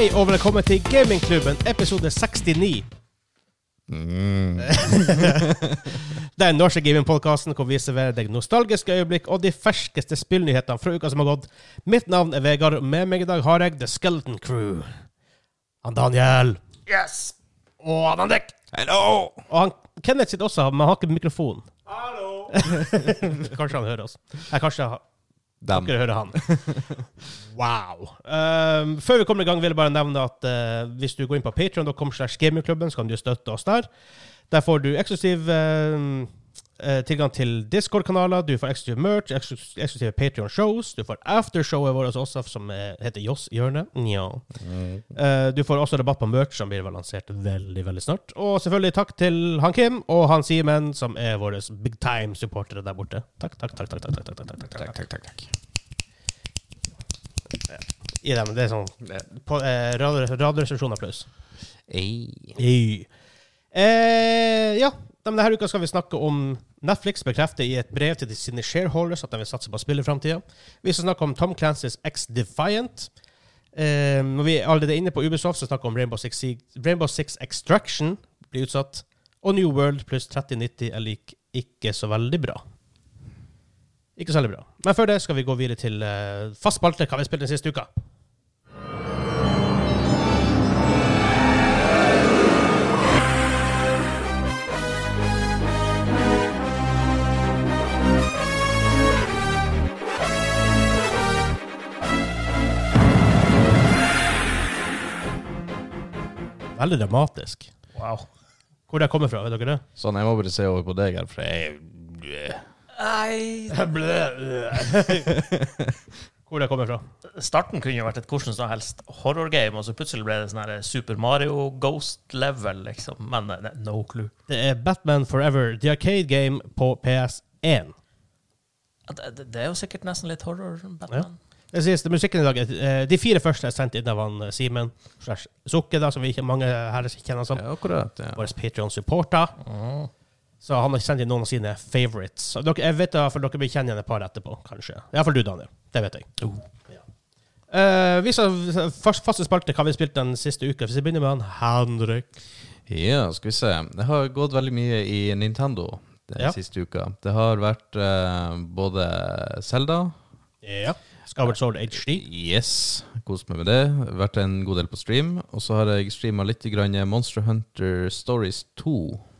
Hei og velkommen til Gamingklubben, episode 69. Det er norske gamingpodcasten hvor vi serverer deg nostalgiske øyeblikk og de ferskeste spillnyhetene fra uka som har gått. Mitt navn er Vegard, og med meg i dag har jeg The Skeleton Crew. Han Daniel. Yes! Og han Andek. Hello! Og han Kenneth sitter også, men han har ikke mikrofon. Hallo! Kanskje han hører oss. Kanskje dere hører han. Wow. Før vi kommer i gang vil jeg bare nevne at hvis du går inn på patreon.com/gamingklubben så kan du støtte oss der. Der får du eksklusiv tilgang til Discord-kanaler, du får eksklusiv merch, eksklusive Patreon-shows, du får aftershowet vårt også som heter Joss Hjørne. Ja. Du får også rabatt på merch som blir lansert veldig, veldig snart. Og selvfølgelig takk til han Kim og han Simen som er våre big time supportere der borte. Takk. I dem, det er sånn radioresepsjon applaus. Ja, denne uka skal vi snakke om Netflix bekrefter i et brev til sine shareholders at de vil satse på spill i fremtiden. Vi skal snakke om Tom Clancy's X-Defiant. Når vi er allerede inne på Ubisoft, så snakker vi om Rainbow Six Extraction blir utsatt, og New World pluss 3090 er ikke så veldig bra. Ikke så veldig bra. Men før det skal vi gå videre til fast spalte, hva vi spilt den siste uka. Veldig dramatisk. Wow. Hvor det kommer fra, vet dere det? Sånn, jeg må bare se over på deg her, for jeg... Hvor det kommer fra? Starten kunne jo vært et hvordan som helst horror-game, og så plutselig ble det sånn her Super Mario Ghost-level, liksom. Men no clue. Det er Batman Forever, the arcade game på PS1. Det er jo sikkert nesten litt horror, Batman. Ja. Det sies, musikken i dag, de 4 første er sendt inn av han Simen, Sukke da, som vi ikke mange her kjenner som. Ja, akkurat, ja. Våre Patreon-supporter. Så han har sendt inn noen av sine favorites. Så jeg vet da, for dere vil kjenne igjen et par etterpå, kanskje. I hvert fall du, Daniel. Det vet jeg. Ja. Vi skal faste spalte hva vi spilt den siste uka. Hvis vi begynner med han Henrik. Ja, skal vi se. Det har gått veldig mye i Nintendo den siste uka. Det har vært både Zelda. Ja. Skyward Sword HD. Yes, kost meg med det. Vært en god del på stream. Og så har jeg streamet litt grann Monster Hunter Stories 2.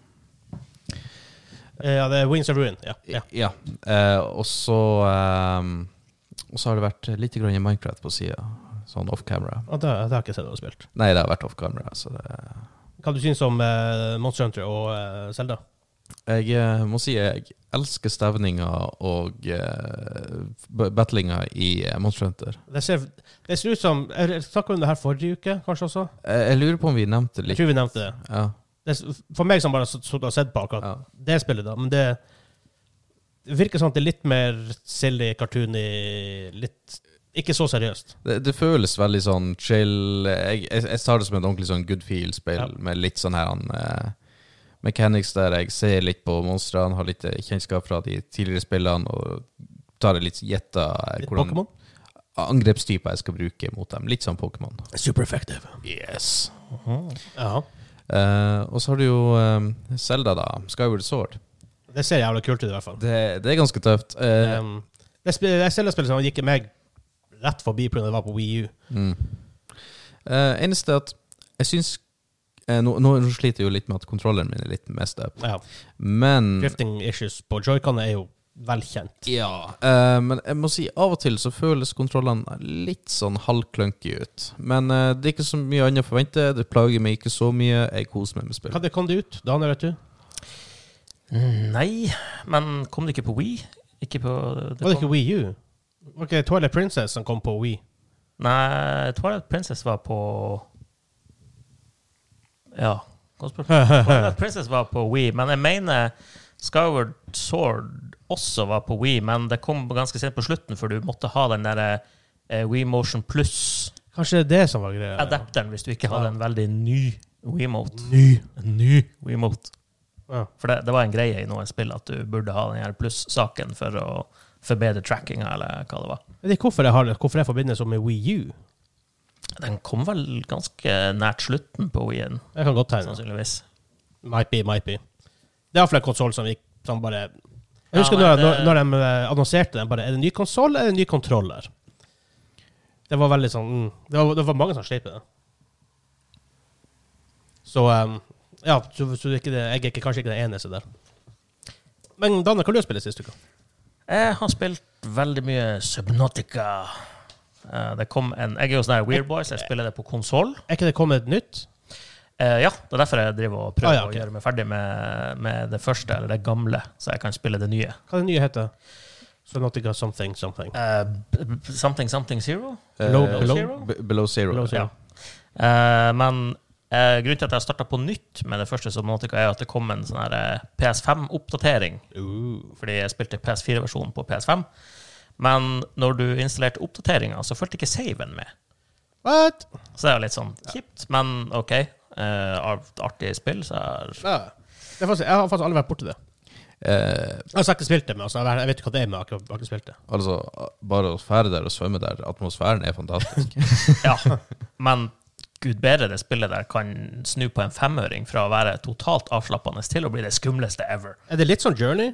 Ja, det er Wings of Ruin. Ja. Og så har det vært litt grann Minecraft på siden. Sånn off-camera. Det har jeg ikke sett det du har spilt. Nei, det har vært off-camera. Så det... Hva du synes om Monster Hunter og Zelda? Jeg må si jeg elsker stevninga og battlinga i Monster Hunter. Det ser ut som... Jeg snakket om det her forrige uke, kanskje også? Jeg lurer på om vi nevnte litt. Jeg tror vi nevnte det. Ja. For meg som bare har sett på akkurat det spillet da, men det virker sånn at det er litt mer silly, cartoony, litt... Ikke så seriøst. Det føles veldig sånn chill. Jeg tar det som et ordentlig sånn good feel-spill med litt sånn her... mechanics der jeg ser litt på monstrene, har litt kjennskap fra de tidligere spillene, og tar det litt gjetta hvordan angrepstyper jeg skal bruke mot dem. Litt sånn Pokémon. Super effective. Yes. Ja. Og så har du jo Zelda da, Skyward Sword. Det ser jævlig kult ut i hvert fall. Det er ganske tøft. Det Zelda-spillet som gikk meg rett forbi på når det var på Wii U. Eneste at jeg synes Nå sliter jeg jo litt med at kontrolleren min er litt mest opp. Ja. Men... Drifting issues på Joy-Con er jo velkjent. Ja, men jeg må si, av og til så føles kontrollene litt sånn halvklønky ut. Men det er ikke så mye annet å forvente. Det plager meg ikke så mye. Jeg koser meg med spill. Hva kom det ut? Daniel, vet du? Nei, men kom det ikke på Wii? Var det ikke Wii U? Var ikke Twilight Princess som kom på Wii? Nei, Twilight Princess var på... Ja, Twilight Princess var på Wii, men jeg mener Skyward Sword også var på Wii, men det kom ganske sent på slutten, for du måtte ha den der Wii Motion Plus. Kanskje det som var greia. Adapteren, hvis du ikke hadde en veldig ny Wiimote. Ny Wiimote. Ja. For det var en greie i noen spill at du burde ha den her pluss-saken for å forbedre trackinga, eller hva det var. Jeg vet ikke hvorfor jeg forbinder det som med Wii U. Den kom vel ganske nært slutten på Wii-en, Det kan godt tegne. sannsynligvis. Might be. Det er i hvert fall en konsol som gikk som bare... Jeg husker Ja, når de annonserte den, bare, er det en ny konsol eller en ny kontroller? Det var veldig sånn... Det var mange som slet med det. Så, ja, så jeg er kanskje ikke den eneste der. Men Danne, hva har du spillet sist uka? Jeg har spilt veldig mye Subnautica. Det kom jeg er jo sånn her weird boy, så jeg spiller det på konsol. Er ikke det kommet et nytt? Ja, det er derfor jeg driver og prøver ok. å gjøre meg ferdig med det første, eller det gamle, så jeg kan spille det nye. Hva er det nye heter? Subnautica something. Something Zero? Below Zero. Ja. Men grunnen til at jeg startet på nytt med det første Subnautica er at det kom en sånn her PS5-oppdatering. Fordi jeg spilte PS4-versjonen på PS5. Men når du installerte oppdateringen, så følte ikke saven med. What? Så det er litt sånn kjipt, men ok. Artig spill, så Ja. Jeg har faktisk aldri vært borti det. Jeg har ikke spilt det, men altså, jeg vet ikke hva det er, men jeg har ikke spilt det. Altså, bare å fære der og svømme der, atmosfæren er fantastisk. ja, men Gud bedre det spillet der kan snu på en 5-øring fra å være totalt avslappende til å bli det skumleste ever. Er det litt sånn Journey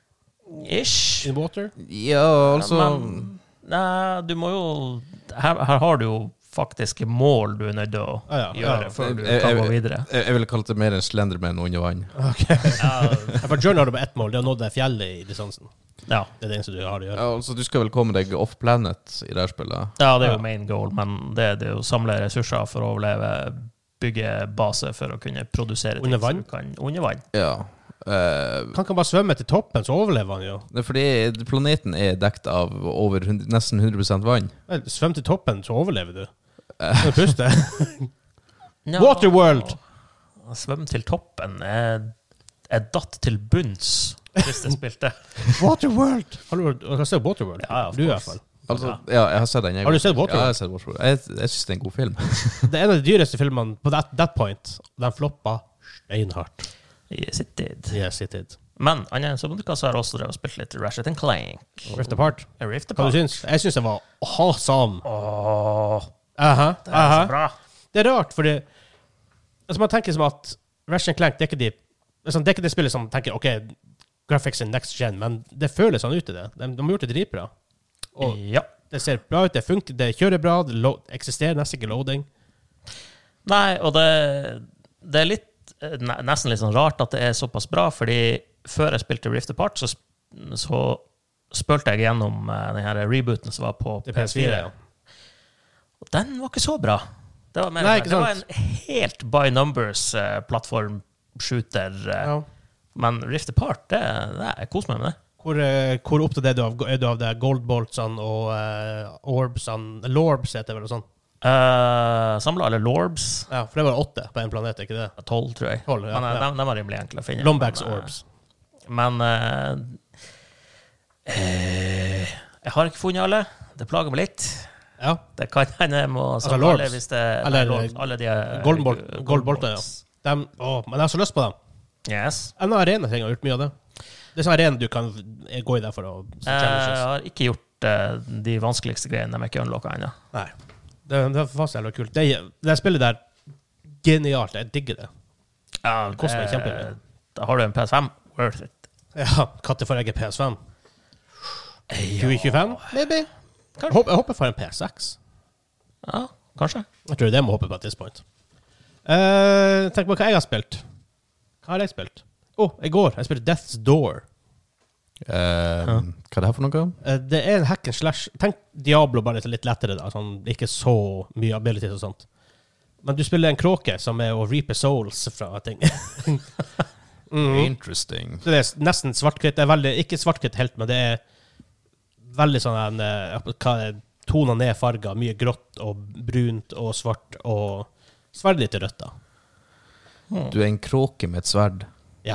Ish. in water? Ja, altså... Men, nei, du må jo... Her har du jo faktiske mål du er nødt til å gjøre før du kan gå videre. Jeg ville kalt det mer en Slenderman under vann. Okay. For Journey har du bare ett mål, det er å nå det fjellet i distansen. Ja. Det er det eneste du har å gjøre. Ja, altså, du skal vel komme deg off-planet i det her spillet? Ja, det er jo main goal, men det er å samle ressurser for å overleve, bygge base for å kunne produsere Under vann? Under vann. Ja. Kan ikke bare svømme til toppen, så overlever han jo. Det er fordi planeten er dekt av nesten 100% vann. Svøm til toppen, så overlever du. Kan du puste? Ja, Waterworld! Svøm til toppen er datt til bunns hvis jeg spilte. Waterworld! Har du sett Waterworld? Ja, du i hvert fall. Altså, ja, jeg har sett den. Har du sett Waterworld? Ja, jeg har sett Waterworld. Jeg synes det er en god film. Det er en av de dyreste filmene på that point. Den floppa steinhardt. Yes, it did. Yes, it did. Men annen så har jeg også drevet og spilt litt Ratchet & Clank. Rift Apart. Rift Hva Apart. du syns? Jeg syns det var awesome. Åh, Aha, det er så bra. Det er rart, fordi altså, man tenker som at Ratchet & Clank, det er ikke det spillet som tenker, ok, graphics in next gen, men det føles sånn ut i det. De har gjort det dritbra. Og Ja. det ser bra ut, det funker, det kjører bra, det eksisterer nesten ikke loading. Nei, og det er litt nesten litt sånn rart at det er såpass bra, fordi før jeg spilte Rift Apart, så spurte jeg gjennom den her rebooten som var på PS4. Ja. Og den var ikke så bra. Det var, Nei, ikke det var sant. en helt by numbers plattform-shooter. Ja. Men Rift Apart, jeg koser meg med det. Hvor opptatt er du av det goldboltsene og orbsene? Lorbs heter det vel og sånn? Samlet alle Lorbs. Ja, for det var 8 på en planet, ikke det? 12, tror jeg. 12, ja, Men ja. de var rimelig enkle å finne. Lombax orbs. Men jeg har ikke funnet alle. Det plager meg litt. Ja. Det kan hende jeg må Altså samle Lorbs? alle hvis det Eller Lorbs, alle de goldbolter, ja. Men jeg har så lyst på dem. Yes. En arena-ting har gjort mye av det. Det er sånn arena du kan gå i der for å Jeg har ikke gjort de vanskeligste greiene de ikke unlocka ennå. Nei. Det er faktisk jævlig kult. Det spillet der, genialt. Jeg digger det. Ja, Det koster kjempemye. Da har du en PS5. Worth it. Ja, når får jeg PS5? 2025? Maybe. Jeg håper for en PS6. Ja, kanskje. Jeg tror det må håpe på et tidspunkt. Tenk på hva jeg har spilt. Hva har jeg spilt? I går. Jeg spilte Death's Door. Hva er det her for noe? Det er en hack and slash. Tenk Diablo bare litt lettere da. Sånn, ikke så mye abilities og sånt. Men du spiller en kråke som er å reape souls fra ting. Interesting. Det er nesten svart-hvitt. Det er veldig, ikke svart-hvitt helt, men det er veldig sånn toner ned farger. Mye grått og brunt og svart og sverd litt rødt da. Du er en kråke med et sverd. Ja.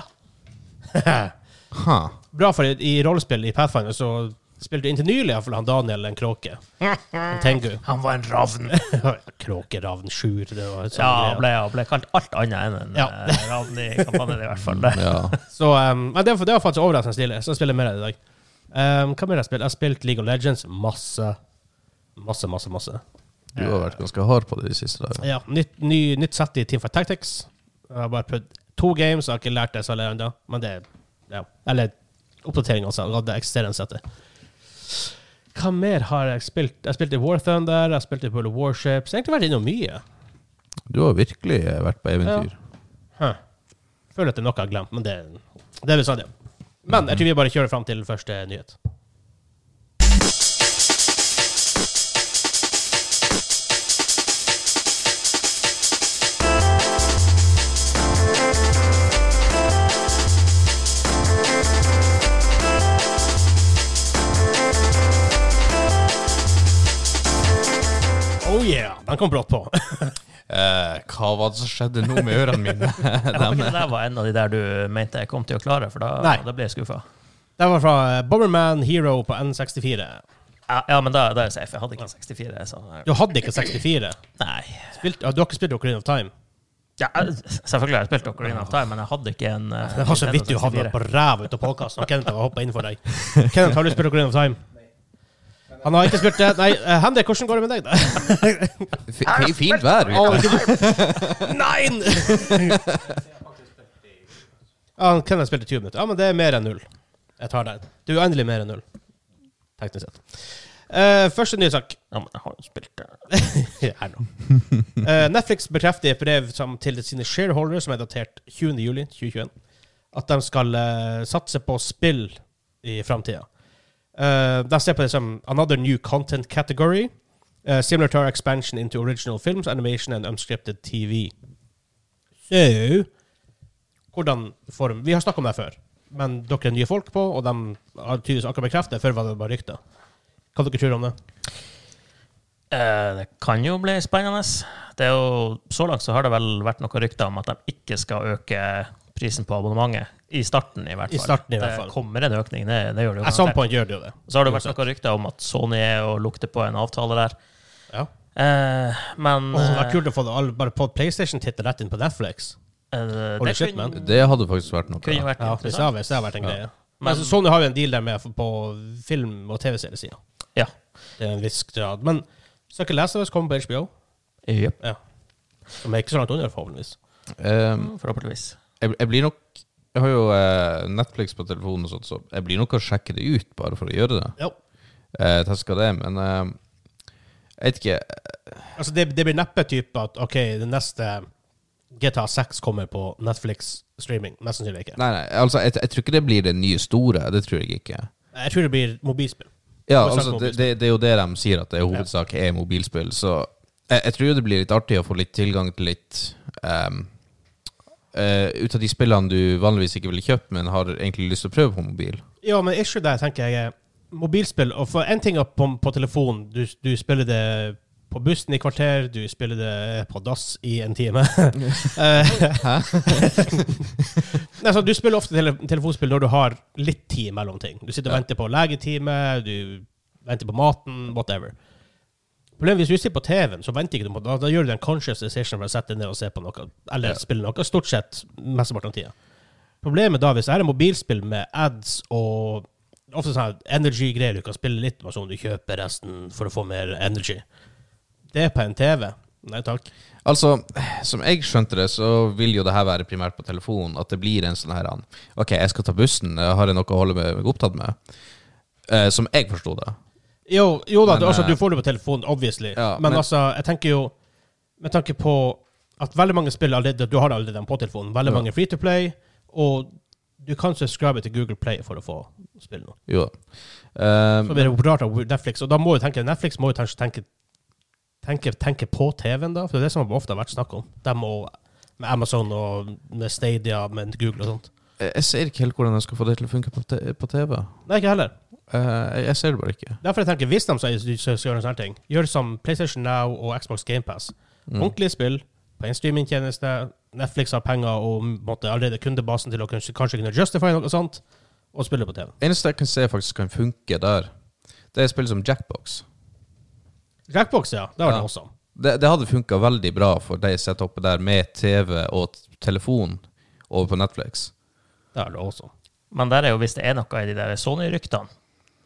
Huh. Bra, for i rollespill i Pathfinder så spilte inntil nylig i hvert fall han Daniel en kråke. En tengu. Han var en ravn. Kråke, ravn, sjur. Det var sånn Ja, ble kalt alt annet enn en ravn i kampanjen i hvert fall. Ja. Så, men det var faktisk overraskende stilig. Så jeg spiller mer av det i dag. Hva mer har jeg spilt? Jeg har spilt League of Legends masse. Du har vært ganske hard på det de siste dagene. Ja, nytt sett i Teamfight Tactics. Jeg har bare prøvd 2 games, jeg har ikke lært det så lenge enda, men det eller oppdatering altså, av det eksisterende settet. Hva mer har jeg spilt? Jeg spilte War Thunder, jeg spilte World of Warships. Jeg har egentlig vært innom mye. Du har virkelig vært på eventyr. Ja. Føler at det er noe jeg har glemt, men det er vel sant, ja. Men jeg tror vi bare kjører frem til første nyhet. Oh yeah, den kom brått på. Hva var det som skjedde nå med ørene mine? Det der var en av de der du mente jeg kom til å klare, for da ble jeg skuffet. Det var fra Bomberman Hero på N64. Ja, men da er jeg safe. Jeg hadde ikke 64. Så. Du hadde ikke 64? Nei. Du har ikke spilt Ocarina of Time? Ja, selvfølgelig har jeg spilt Ocarina of Time, men jeg hadde ikke en... Det var så vidt du havnet på ræv ut av podcasten, og Kenneth har hoppet inn for deg. Kenneth, har du spilt Ocarina of Time? Han har ikke spurt det. Nei, Henrik, hvordan går det med deg da? Fint vær. Nei! Kenneth spilte 20 minutter. Ja, men det er mer enn 0. Jeg tar den. Du er endelig mer enn 0. Teknisk sett. Første nye sak. Ja, men jeg har jo spilt det. Her nå. Netflix bekrefter et brev til sine shareholders, som er datert 20. juli 2021, at de skal satse på spill i fremtiden. De ser på det som another new content category, similar to our expansion into original films, animation and unscripted TV. Så, hvordan form? Vi har snakket om det før, men dere er nye folk på, og de har tydeligvis akkurat bekreftet, før var det bare rykter. Hva dere tror om det? Det kan jo bli spennende. Det er jo, så langt så har det vel vært noen rykter om at de ikke skal øke prisen på abonnementet. I starten i hvert fall. Det kommer en økning, det gjør det jo. At some point gjør det jo det. Så har det vært noen rykter om at Sony er og lukter på en avtale der. Ja. Men... det var kult å få det bare på PlayStation-tittel rett inn på Netflix. Det hadde faktisk vært noe. Kunne vært interessant. Det har vært en greie. Men Sony har jo en deal der med på film- og TV-seriesiden. Ja. Det er en viss grad. Men så ikke lese det, kommer på HBO. Yep. Ja. Som er ikke så langt under, forhåpentligvis. Forhåpentligvis. Jeg blir nok... Jeg har jo Netflix på telefonen og sånt, så jeg blir nok å sjekke det ut bare for å gjøre det. Ja. Teske det, men jeg vet ikke... Altså, det blir neppe type at, ok, det neste GTA 6 kommer på Netflix streaming. Mest sannsynlig ikke. Nei, altså, jeg tror ikke det blir det nye store. Det tror jeg ikke. Jeg tror det blir mobilspill. Ja, altså, det er jo det de sier, at det hovedsak er mobilspill, så jeg tror det blir litt artig å få litt tilgang til litt... ut av de spillene du vanligvis ikke ville kjøpt, men har egentlig lyst til å prøve på mobil. Ja, men issue der, tenker jeg, mobilspill, og for en ting på telefon, du spiller det på bussen i kvarter, du spiller det på dass i en time. Nei, så du spiller ofte telefonspill når du har litt tid mellom ting. Du sitter og venter på legetime, du venter på maten, whatever. Problemet hvis du sitter på TV-en, så venter ikke du på det. Da gjør du en conscious decision for å sette deg ned og se på noe, eller spille noe, stort sett mesteparten av tida. Problemet da, hvis det er en mobilspill med ads og ofte sånne energy-greier, du kan spille litt, men sånn du kjøper resten for å få mer energy. Det er på en TV. Nei, takk. Altså, som jeg skjønte det, så vil jo det her være primært på telefon, at det blir en sånn her, ok, jeg skal ta bussen, har jeg noe å holde meg opptatt med? Som jeg forstod det. Jo da, men, altså, du får det på telefon, obviously. Ja, men altså, jeg tenker jo, med tanke på at veldig mange spill allerede, du har allerede den på telefonen, veldig mange free-to-play, og du kan subscribe til Google Play for å få spille noe. Jo. Så blir det populært av Netflix, og da må du tenke, Netflix må jo tenke på TV-en da, for det er det som ofte har vært snakk om. De må, med Amazon og med Stadia, med Google og sånt. Jeg ser ikke helt hvordan jeg skal få det til å funke på TV. Nei, ikke heller. Jeg ser det bare ikke. Derfor jeg tenker, hvis de skal gjøre en sånn ting, gjør det som PlayStation Now og Xbox Game Pass. Ordentlig spill, på en streamingtjeneste, Netflix har penger og måtte allerede kundebasen til å kanskje kunne justify noe sånt, og spille på TV. Eneste jeg kan se faktisk kan funke der, det er spill som Jackbox. Jackbox, ja. Det var det også. Det hadde funket veldig bra for deg setupet der med TV og telefon over på Netflix. Det er det også. Men der er jo, hvis det er noe i de der Sony-ryktene,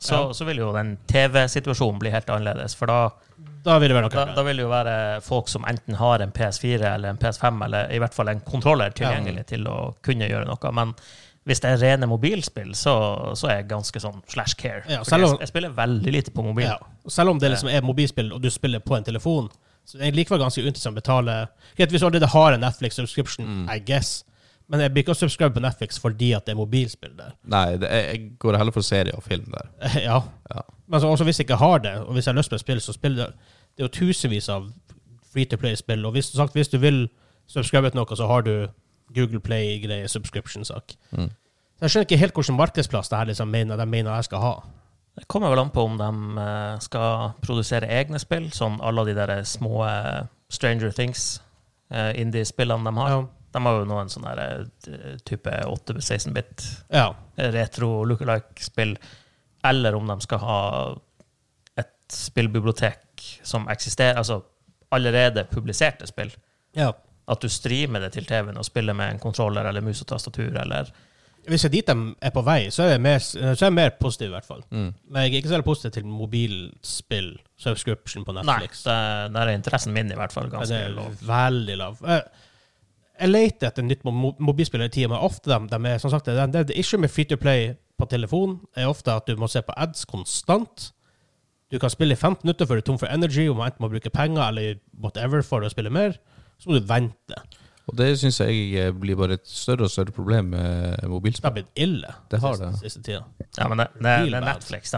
så vil jo den TV-situasjonen bli helt annerledes, for da vil det være noe. Da vil det jo være folk som enten har en PS4 eller en PS5, eller i hvert fall en kontroller tilgjengelig til å kunne gjøre noe. Men hvis det rene mobilspill, så jeg ganske sånn slash care. Ja, jeg spiller veldig lite på mobil. Ja. Selv om det liksom mobilspill, og du spiller på en telefon, så er det likevel ganske uinteressant å betale. Hvis du allerede har en Netflix-subscription, I guess. Men jeg blir ikke å subscribe på Netflix fordi at det mobilspill der. Nei, jeg går heller for serie og film der. Ja. Men også hvis jeg ikke har det, og hvis jeg har lyst på et spill, så spiller det jo tusenvis av free-to-play-spill. Og hvis du vil subscribe til noe, så har du Google Play-greie, subscription-sak. Så jeg skjønner ikke helt hvordan markedsplass det her liksom de mener jeg skal ha. Det kommer vel an på om de skal produsere egne spill, sånn alle de der små Stranger Things, indie-spillene de har. Ja. De har jo noen sånne type 8-16-bit retro lookalike-spill, eller om de skal ha et spillbibliotek som eksisterer, altså allerede publiserte spill. Ja. At du streamer det til TV-en og spiller med en kontroller eller mus og tastatur, eller... Hvis jeg dit de på vei, så er jeg mer positiv i hvert fall. Men jeg er ikke så positiv til mobilspill, subscription på Netflix. Nei, der interessen min i hvert fall ganske lav. Det er veldig lav. Jeg leter etter nytt mobilspill i tiden, men ofte de som sagt, det issue med free-to-play på telefon er ofte at du må se på ads konstant. Du kan spille i 15 minutter før du er tom for energy, og man enten må bruke penger eller whatever for å spille mer, så må du vente. Og det synes jeg blir bare et større og større problem med mobilspill. Det har blitt ille. Det har det. Siste tiden. Ja, men det er Netflix.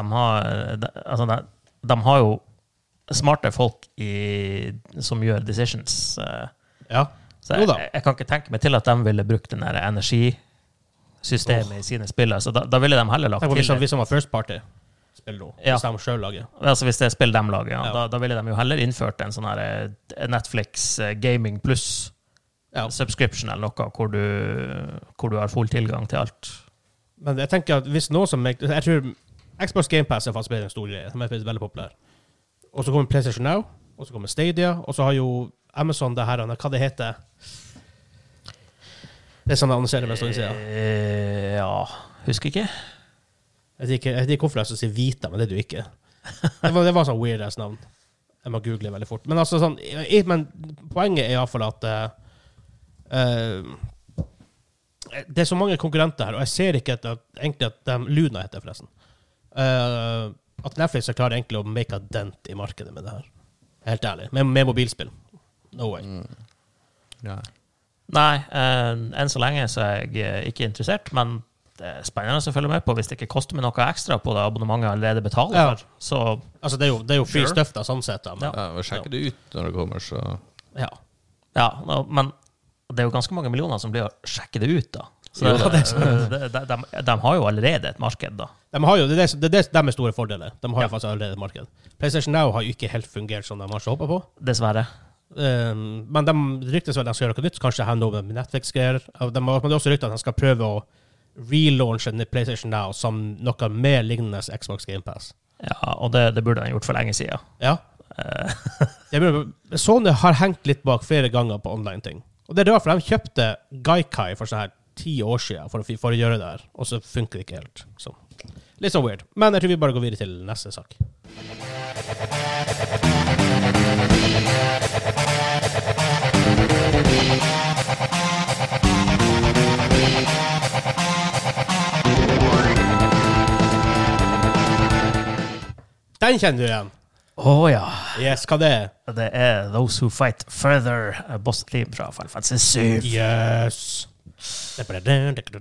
De har jo smarte folk som gjør decisions. Ja. Så jeg kan ikke tenke meg til at de ville brukt den der energisystemet i sine spillere, så da ville de heller lagt til det. Hvis de var first party spill nå, hvis de selv lager. Altså hvis det er spill de lager, da ville de jo heller innført en sånn her Netflix Gaming Plus subscription eller noe, hvor du har full tilgang til alt. Men jeg tenker at hvis noe som... Jeg tror Xbox Game Pass er faktisk en stor greie, som er veldig populær. Og så kommer PlayStation Now, og så kommer Stadia, og så har jo Amazon det her, hva det heter? Det er sånn annonserer med sånn siden. Ja, husker ikke. Jeg vet ikke hvorfor jeg skal si Vita, men det er du ikke. Det var sånn weird-ass navn. Jeg må google veldig fort. Men altså sånn, men poenget er i hvert fall at det er så mange konkurrenter her, og jeg ser ikke egentlig at Luna heter forresten. At Netflix klarer egentlig å make a dent i markedet med det her. Helt ærlig. Med mobilspill. No way. Nei, enn så lenge så er jeg ikke interessert, men det er spennende å følge med på hvis det ikke koster meg noe ekstra på det abonnementet allerede betaler for. Så, altså det er jo free stuff da, sånn sett. Sjekker det ut når det kommer, så... Ja, men det er jo ganske mange millioner som blir å sjekke det ut da. Så de har jo allerede et marked da. De har jo, det er deres store fordeler. De har jo faktisk allerede et marked. PlayStation Now har jo ikke helt fungert som de har så håpet på. Dessverre. Men de ryktes vel at de skal gjøre noe nytt, kanskje her noe med Netflix-greier. De har også ryktet at de skal prøve å relaunche PlayStation Now som noe mer lignende Xbox Game Pass. Ja, og det burde de gjort for lenge siden. Ja. Sony har hengt litt bak flere ganger på online-ting. Og det er derfor de kjøpte Gaikai for sånn her 10 år siden for å gjøre det her, og så funker det ikke helt. Så. Litt sånn weird. Men jeg tror vi bare går videre til neste sak. Den kjenner du igjen. Ja. Yes, hva det er? Det er Those Who Fight Further, boss theme fra Final Fantasy 7. Yes. Det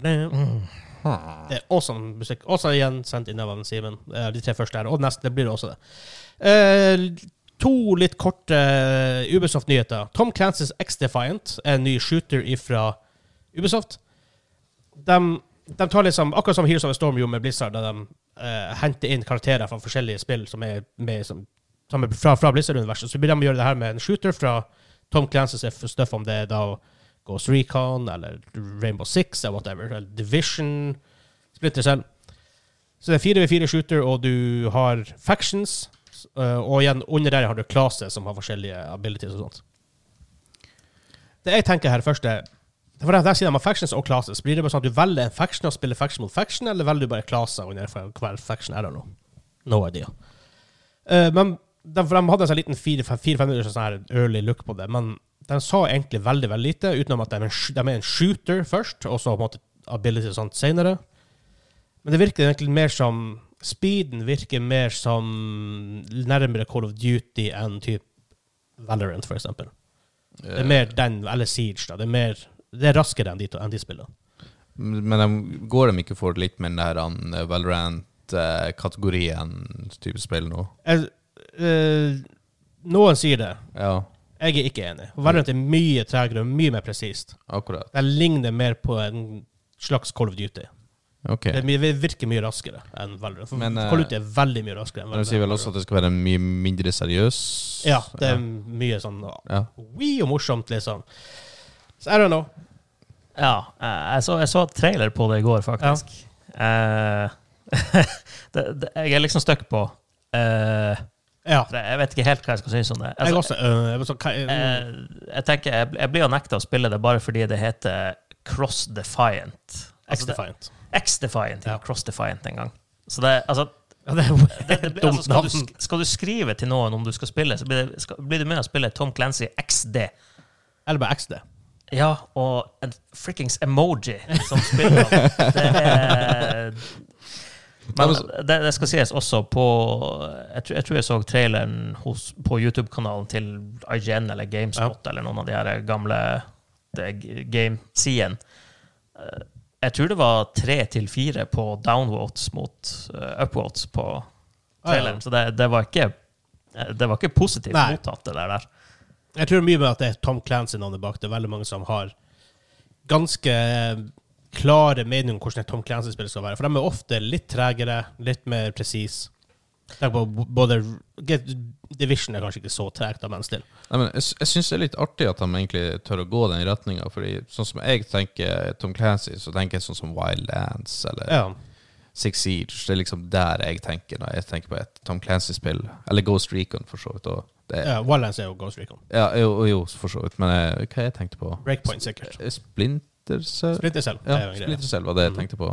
er awesome musikk. Også igjen sendt inn av Simen. De 3 første her, og neste, det blir også det. 2 litt korte Ubisoft-nyheter. Tom Clancy's X-Defiant er en ny shooter fra Ubisoft. De tar liksom, akkurat som Heroes of the Storm gjorde med Blizzard, da de henter inn karakterer fra forskjellige spill som er med, fra Blizzard-universet. Så blir de å gjøre det her med en shooter fra Tom Clancy's stuff, om det er da Ghost Recon, eller Rainbow Six, eller whatever, eller Division, Splinter Cell. Så det er 4v4 shooter, og du har factions, og igjen, under der har du classes som har forskjellige abilities og sånt. Det jeg tenker her først er, for der sier de har factions og classes. Blir det bare sånn at du velger en faction og spiller faction mot faction, eller velger du bare klasser under hver faction er det nå? No idea. Men de hadde en sånn liten 4-5 minutter sånn her early look på det, men de sa egentlig veldig, veldig lite, utenom at de er en shooter først, og så på en måte ability og sånt senere. Men det virker egentlig mer som speeden virker mer som nærmere Call of Duty enn typ Valorant, for eksempel. Det er mer den, eller Siege, da. Det er raskere enn de spillene. Men går de ikke for litt med den der Valorant-kategorien type spill nå? Noen sier det. Ja. Jeg er ikke enig. Valorant er mye tregere og mye mer presist. Akkurat. Det ligner mer på en slags Call of Duty. Okay. Det virker mye raskere enn Valorant. Men, Call of Duty er veldig mye raskere enn Valorant. De sier vel også at det skal være mye mindre seriøs? Ja, det er mye sånn og morsomt, liksom. Så I don't know. Ja, jeg så et trailer på det I går, faktisk. Ja. Jeg liksom støkk på. Jeg vet ikke helt hva jeg skal synes om det. Altså, jeg tenker, jeg blir jo nektet å spille det bare fordi det heter Cross-Defiant. X-Defiant, ikke Cross-Defiant en gang. Så det, altså, skal du skrive til noen om du skal spille, så blir det med å spille Tom Clancy XD. Eller bare XD. Ja, og en frikkings emoji som spiller. Men det skal sies også på jeg tror jeg så traileren på YouTube-kanalen til IGN eller GameSpot eller noen av de her gamle game-siden. Jeg tror det var 3-4 på downvotes mot upvotes på traileren, så det var ikke positivt mottatt det der. Jeg tror mye med at det er Tom Clancy-navnet bak. Det er veldig mange som har ganske klare meninger om hvordan et Tom Clancy-spill skal være. For de er ofte litt tregere, litt mer precis. Tenk på både Division er kanskje ikke så tregt av menn still. Nei, men jeg synes det er litt artig at de egentlig tør å gå den retningen, fordi sånn som jeg tenker Tom Clancy, så tenker jeg sånn som Wildlands eller Six Siege. Det er liksom der jeg tenker når jeg tenker på et Tom Clancy-spill, eller Ghost Recon for så vidt. Wildlands er jo Ghost Recon. Ja, jo for så vidt, men hva jeg tenkte på? Breakpoint sikkert. Splinter Cell? Splinter Cell var det jeg tenkte på.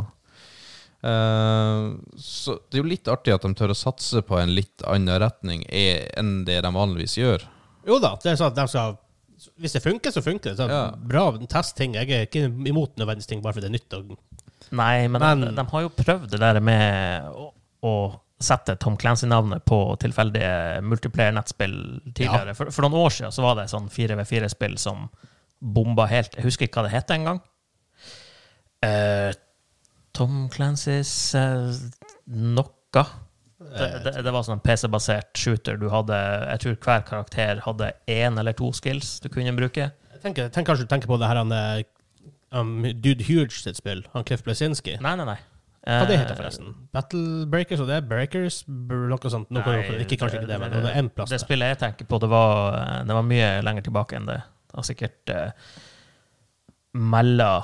Så det er jo litt artig at de tør å satse på en litt annen retning enn det de vanligvis gjør. Jo da, det er sånn at de skal, hvis det funker, så funker det. Så bra testting. Jeg er ikke imot nødvendigvis ting bare fordi det er nytt. Nei, men de har jo prøvd det der med å sette Tom Clancy-navnet på tilfeldige multiplayer-nettspill tidligere. For noen år siden så var det sånn 4v4-spill som bomba helt. Jeg husker ikke hva det heter en gang. Tom Clancy's Nokka. Det var sånn en PC-basert shooter. Du hadde, jeg tror hver karakter hadde 1 eller 2 skills du kunne bruke. Jeg tenker kanskje du tenker på det her Dude Huge sitt spill, han Cliff Bleszinski. Nei. Hva det heter forresten? Battle Breakers, og det Breakers? Noe sånt. Kanskje ikke det, men det er en plass. Det spillet jeg tenker på, det var mye lenger tilbake enn det. Det var sikkert mellom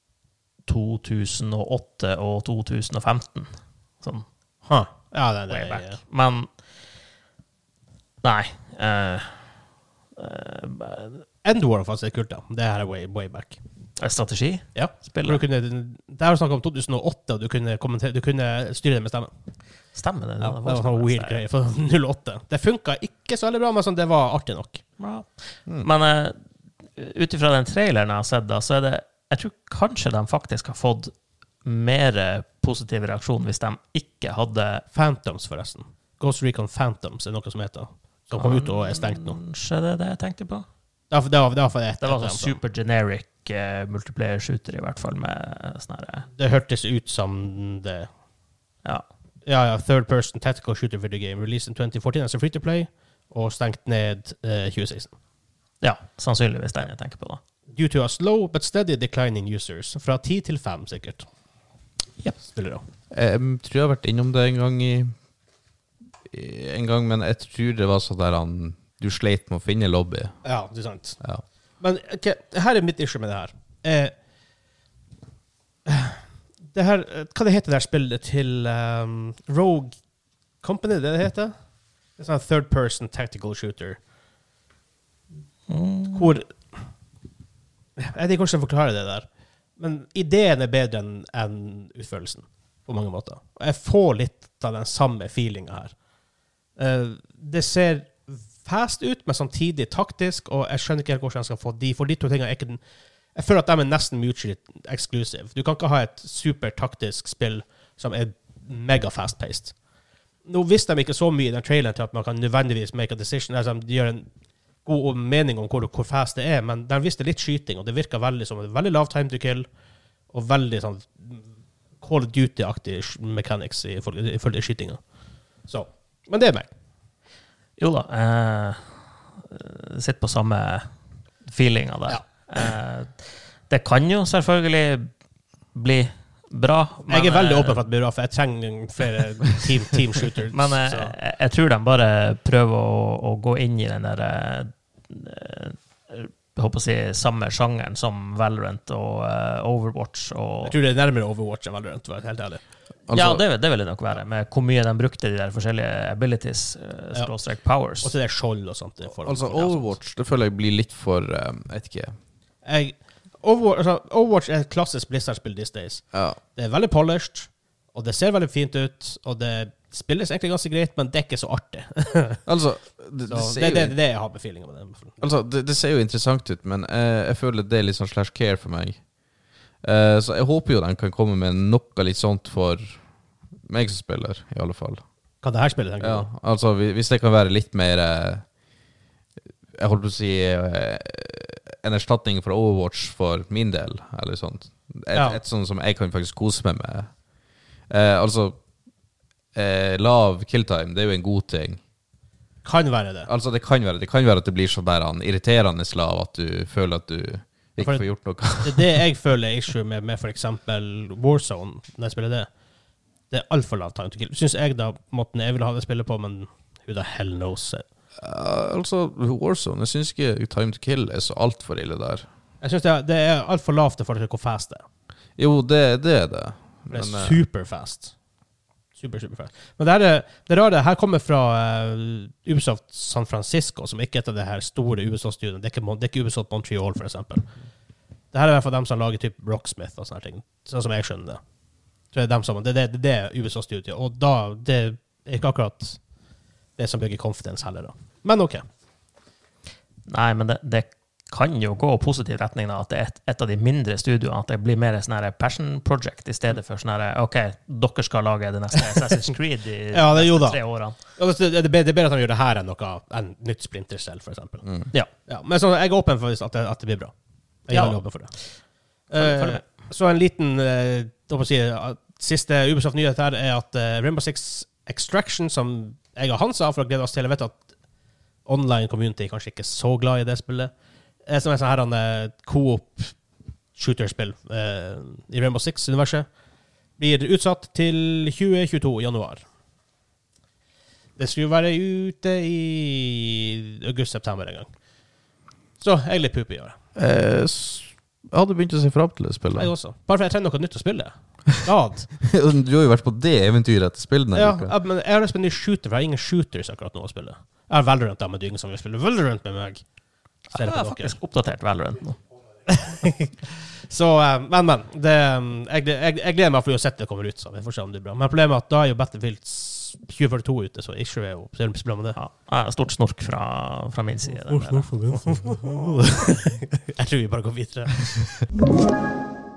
2008 og 2015. Sånn. Ja, det way back. Men nei. Endwar faktisk er kult, da. Det her er way back. Strategi? Ja. Det er jo snakk om 2008, og du kunne styre det med stemmen. Stemmer det? Ja, det var sånn weird greie for 08. Det funket ikke så veldig bra, men sånn, det var artig nok. Ja. Men utifra den traileren jeg har sett da, så er det, jeg tror kanskje de faktisk har fått mer positiv reaksjon hvis de ikke hadde Phantoms, forresten. Ghost Recon Phantoms er noe som heter. Som kom ut og er stengt nå. Kanskje det er det jeg tenkte på? Det var sånn super generic multiplayer shooter i hvert fall med sånne her. Det hørtes ut som det. Ja, third person tactical shooter video game released in 2014 as a free to play og stengt ned 2016. Ja, sannsynligvis den jeg tenker på da. Due to a slow but steady declining users. Fra 10 til 5 sikkert. Ja, spiller da. Jeg tror jeg har vært innom det en gang, men jeg tror det var sånn der du sleit med å finne lobby. Ja, det er sant. Ja. Men her er mitt issue med det her. Det her, hva det heter det her spillet til Rogue Company, det heter? Det er sånn third person tactical shooter. Hvor jeg vet ikke hvordan jeg forklarer det der. Men ideen er bedre enn utførelsen. på mange måter. Og jeg får litt av den samme feelingen her. Det ser fast ut, men samtidig taktisk, og jeg skjønner ikke helt hvordan jeg skal få de, for de to tingene er ikke den. Jeg føler at de er nesten mutually exclusive. Du kan ikke ha et super taktisk spill som er mega fast-paced. Nå visste de ikke så mye i den traileren til at man kan nødvendigvis make a decision, altså de gjør en god mening om hvor fast det er, men de visste litt skyting, og det virker veldig som en veldig lav time to kill, og veldig sånn Call of Duty-aktig mechanics i forhold til skytinga. Så, men det er meg. Jo da, sitter på samme feelinga der. Ja. Det kan jo selvfølgelig bli bra. Men, jeg er veldig åpen for at det blir bra, for jeg trenger flere team shooters. Men jeg tror de bare prøver å gå inn i den der jeg håper å si samme sjangeren som Valorant og Overwatch. Og jeg tror det er nærmere Overwatch enn Valorant, var helt ærlig. Altså, ja, det vil det nok være, med hvor mye de brukte de der forskjellige abilities, /powers. Og til det skjold og sånt. Altså, Overwatch, det føler jeg blir litt for, jeg vet ikke. Overwatch er et klassisk Blizzard-spill these days. Ja. Det er veldig polished, og det ser veldig fint ut, og det spilles egentlig ganske greit, men det er ikke så artig. Altså, det er det jeg har med feelingen med det. Altså, det ser jo interessant ut, men jeg føler det er litt sånn /care for meg. Så jeg håper jo den kan komme med noe litt sånt for meg som spiller, i alle fall. Hva det her spillet, tenker du? Ja, altså, hvis det kan være litt mer jeg holdt på å si en erstatning for Overwatch for min del, eller sånt. Et sånt som jeg kan faktisk kose meg med. Altså, lav killtime, det er jo en god ting. Kan være det. Altså, det kan være at det blir sånn der irriterende lav, at du føler at du ikke får gjort noe. Det er det jeg føler issue med for eksempel Warzone, når jeg spiller det. Det er alt for lav time to kill. Synes jeg da, måten jeg vil ha det spillet på, men who the hell knows it? Altså, Warzone, jeg synes ikke time to kill er så alt for ille der. Jeg synes det er alt for lavt for hvor fast det er. Jo, det er det. Det er super fast. Super fast. Men det rare her kommer fra Ubisoft San Francisco, som ikke er et av det her store Ubisoft-studioene. Det er ikke Ubisoft Montreal, for eksempel. Det her er i hvert fall dem som lager typ Rocksmith og sånne ting. Sånn som jeg skjønner det. Så det er Ubisoft-studio. Og da, det er ikke akkurat det som bygger confidence heller da. Men ok. Nei, men det kan jo gå i positiv retning da, at det er et av de mindre studioene, at det blir mer sånn her passion project i stedet for sånn her, ok, dere skal lage det neste Assassin's Creed i ja, det neste 3 årene. Ja, det er bedre at de gjør det her enn nytt Splinter Cell, for eksempel. Ja, men så jeg er åpen for at det blir bra. Jeg er veldig åpen for det. Så en liten, siste Ubisoft-nyhet her er at Rainbow Six Extraction, som jeg og Hans har for å glede oss til, jeg vet at online community er kanskje ikke så glad i det spillet, som er sånn her co-op shooter-spill i Rainbow Six-universet, blir utsatt til 2022 i januar. Det skulle være ute i august-september en gang. Så jeg er litt pup i år. Jeg hadde begynt å se frem til det spillet. Jeg også. Bare for jeg trenger noe nytt å spille. God. Du har jo vært på det eventyret etter spillene. Ja, men jeg har lyst på en ny shooter, for jeg har ingen shooters akkurat nå å spille. Jeg har Valorant da, men det er ingen som vil spille Valorant med meg. Jeg har faktisk oppdatert Valorant nå. Så, men, jeg gleder meg for å sette det kommer ut, så vi får se om det er bra. Men problemet er at da er jo Battlefield 2042 ute, så ikke er jo bra med det. Ja, stort snork fra min side. Snork fra min side. Jeg tror vi bare går videre.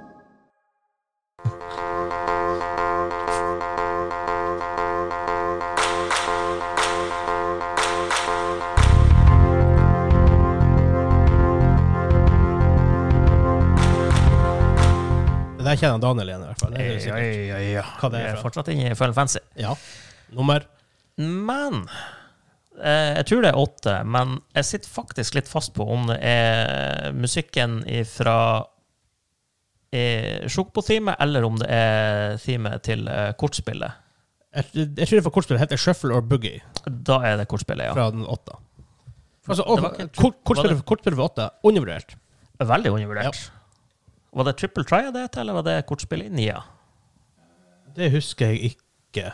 Det der kjenner Daniel igjen i hvert fall. Ja. Hva det er fra? Fortsatt inne i Final Fantasy. Ja. Nummer? Men jeg tror det er 8, men jeg sitter faktisk litt fast på om det er musikken fra Sjokbo-theme, eller om det er theme til kortspillet. Jeg tror det for kortspillet heter Shuffle or Boogie. Da er det kortspillet, ja. Fra den 8. Altså, kortspillet for 8, undervurdert. Veldig undervurdert. Ja. Var det Triple Triad eller var det kortspill i Nia? Det husker jeg ikke.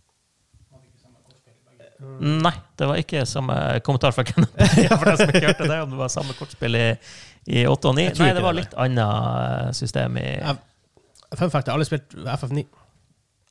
Nei, det var ikke samme kommentar fra Kenneth. For den som ikke hørte det, om det var samme kortspill i 8 og 9. Nei, det var litt annet system i... Fun fact, jeg har aldri spilt FF9.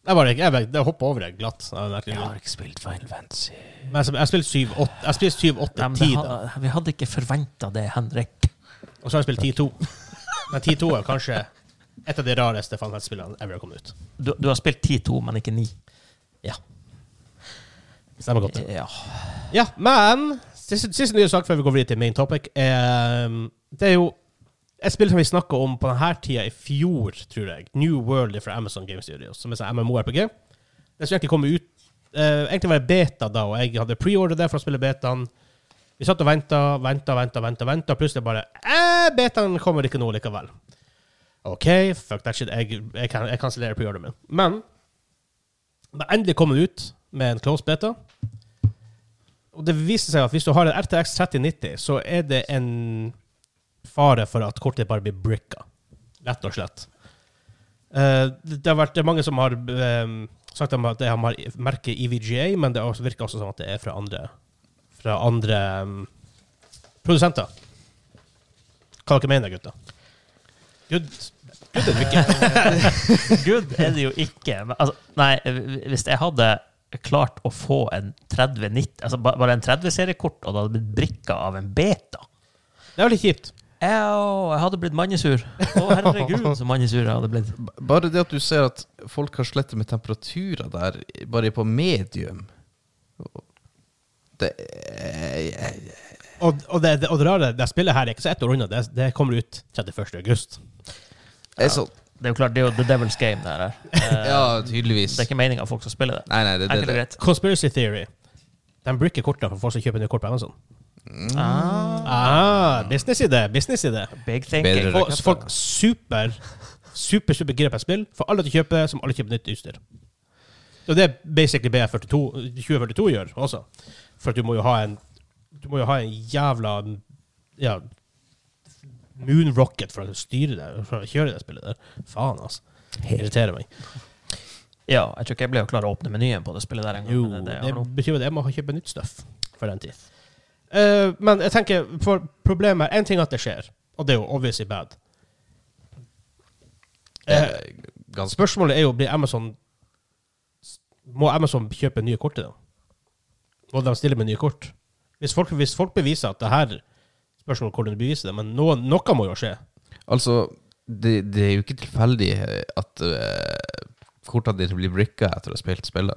Jeg hoppet over det glatt. Jeg har ikke spilt Final Fantasy. Men jeg spilte 7-8-10 da. Vi hadde ikke forventet det, Henrik. Og så har jeg spilt 10-2. Men 10-2 kanskje et av de rareste Final Fantasy-spillene ever har kommet ut. Du har spilt 10-2, men ikke 9. Ja. Stemmer godt. Ja, men siste nye sak før vi går videre til main topic det jo et spill som vi snakket om på denne tida i fjor, tror jeg. New World fra Amazon Game Studios, som er MMORPG. Det skulle egentlig komme ut, egentlig var det beta da, og jeg hadde pre-order det for å spille betaen. Vi satt og ventet, og plutselig bare, betaen kommer ikke noe likevel. Ok, fuck that shit, jeg kansellerer pre-order min. Men endelig kom det ut med en closed beta, og det viser seg at hvis du har en RTX 3090, så er det en fare for at kortet bare blir bricka. Rett og slett. Det har vært mange som har sagt at det har merket EVGA, men det virker også som at det er fra andre produsenter. Hva dere mener, gutter? Good er det ikke. Good er det jo ikke. Altså, nei, hvis jeg hadde klart å få en 3090, altså bare en 30-seriekort, og det hadde blitt brikka av en beta. Det var litt kjipt. Jeg hadde blitt mannesur. Herregud, så mannesur jeg hadde blitt. Bare det at du ser at folk har slettet med temperaturer der, bare på medium. Og det rare, det spillet her er ikke så ett år unna. Det kommer ut 31. august. Det er jo klart, det er jo The Devil's Game der. Ja, tydeligvis. Det er ikke meningen at folk skal spille det. Nei, det er greit. Conspiracy Theory. De brikker kortene for folk som kjøper nye kort på Amazon. Business-idé. Big thinking. Folk super gira på et spill for alle til å kjøpe, som alle kjøper nytt utstyr. Og det er basically BF42 2042 gjør også. For at du må jo ha en jævla moon rocket for å styre det, for å kjøre det spillet der. Faen, altså. Irriterer meg. Ja, jeg tror ikke jeg ble klar å åpne menyen på det spillet der en gang. Jo, det betyr at jeg må kjøpe nytt stuff for den tid. Men jeg tenker, for problemet er en ting at det skjer, og det er jo obviously bad. Spørsmålet er jo, må Amazon kjøpe nye kort i det? Må de stille med nye kort? Hvis folk beviser at det her spørsmålet hvordan de beviser det, men noe må jo skje. Altså, det er jo ikke tilfeldig at kortene dine blir bricka etter å ha spilt spillet.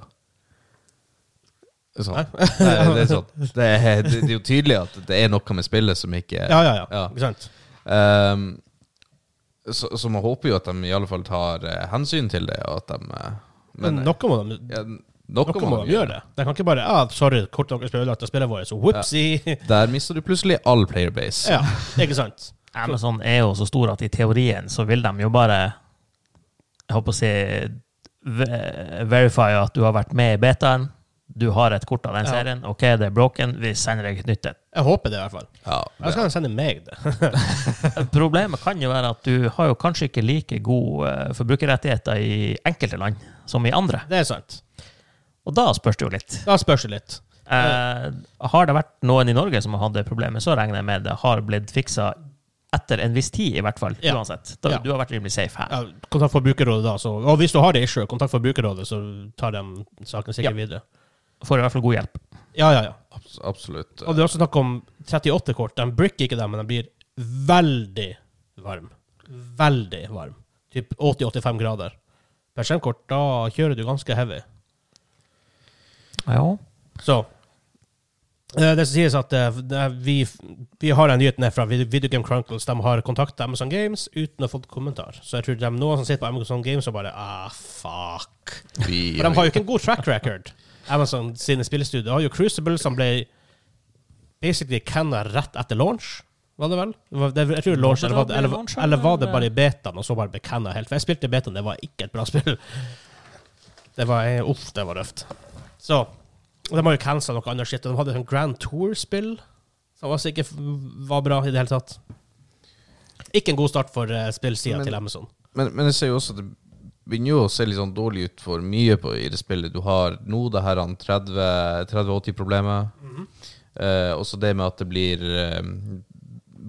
Sånn. Nei, det er sånn. Det er jo tydelig at det er noe med spillet som ikke... Ja. Ikke sant? Så man håper jo at de i alle fall tar hensyn til det, og at de... Men noe må de gjøre det. De kan ikke bare, sorry, kort dere spiller ødelagt av spillet vårt, så whoopsie. Ja. Der mister du plutselig all playerbase. Ja, ikke sant? Amazon er jo så stor at i teorien så vil de jo bare, jeg håper å si, verify at du har vært med i betaen. Du har et kort av den serien. Ok, det er broken. Vi sender deg et nytt. Jeg håper det i hvert fall. Ja, jeg skal sende meg det. Problemet kan jo være at du har jo kanskje ikke like gode forbrukerrettigheter i enkelte land som i andre. Det er sant. Og da spørs det jo litt. Har det vært noen i Norge som har hatt det problemet, så regner jeg med det har blitt fikset etter en viss tid i hvert fall, uansett. Du har vært rimelig safe her. Ja, kontakt Forbrukerrådet da. Og hvis du har det issue, kontakt Forbrukerrådet, så tar de saken sikkert videre. Får i hvert fall god hjelp. Ja. Absolutt. Og det er også snakk om 38 kort. De bricker ikke dem, men de blir veldig varm. Veldig varm. Typ 80-85 grader. Per skjermkort, da kjører du ganske heavy. Ja. Så det som sies at vi har en nyhet ned fra Video Game Chronicles. De har kontaktet Amazon Games uten å få kommentar. Så jeg tror de noen som sitter på Amazon Games og bare fuck. For de har jo ikke en god track record. Amazon sine spillestudier har jo Crucible som ble basically cannet rett etter launch, var det vel? Jeg tror launch, eller var det bare i betaen, og så bare ble cannet helt. For jeg spilte i betaen, det var ikke et bra spill. Det var røft. Så, og de har jo cancelt noe annet shit, og de hadde en Grand Tour-spill, som også ikke var bra i det hele tatt. Ikke en god start for spillsiden til Amazon. Men jeg ser jo også at det begynner jo å se litt sånn dårlig ut for mye i det spillet. Du har nå det her 30-80-problemet. Også det med at det blir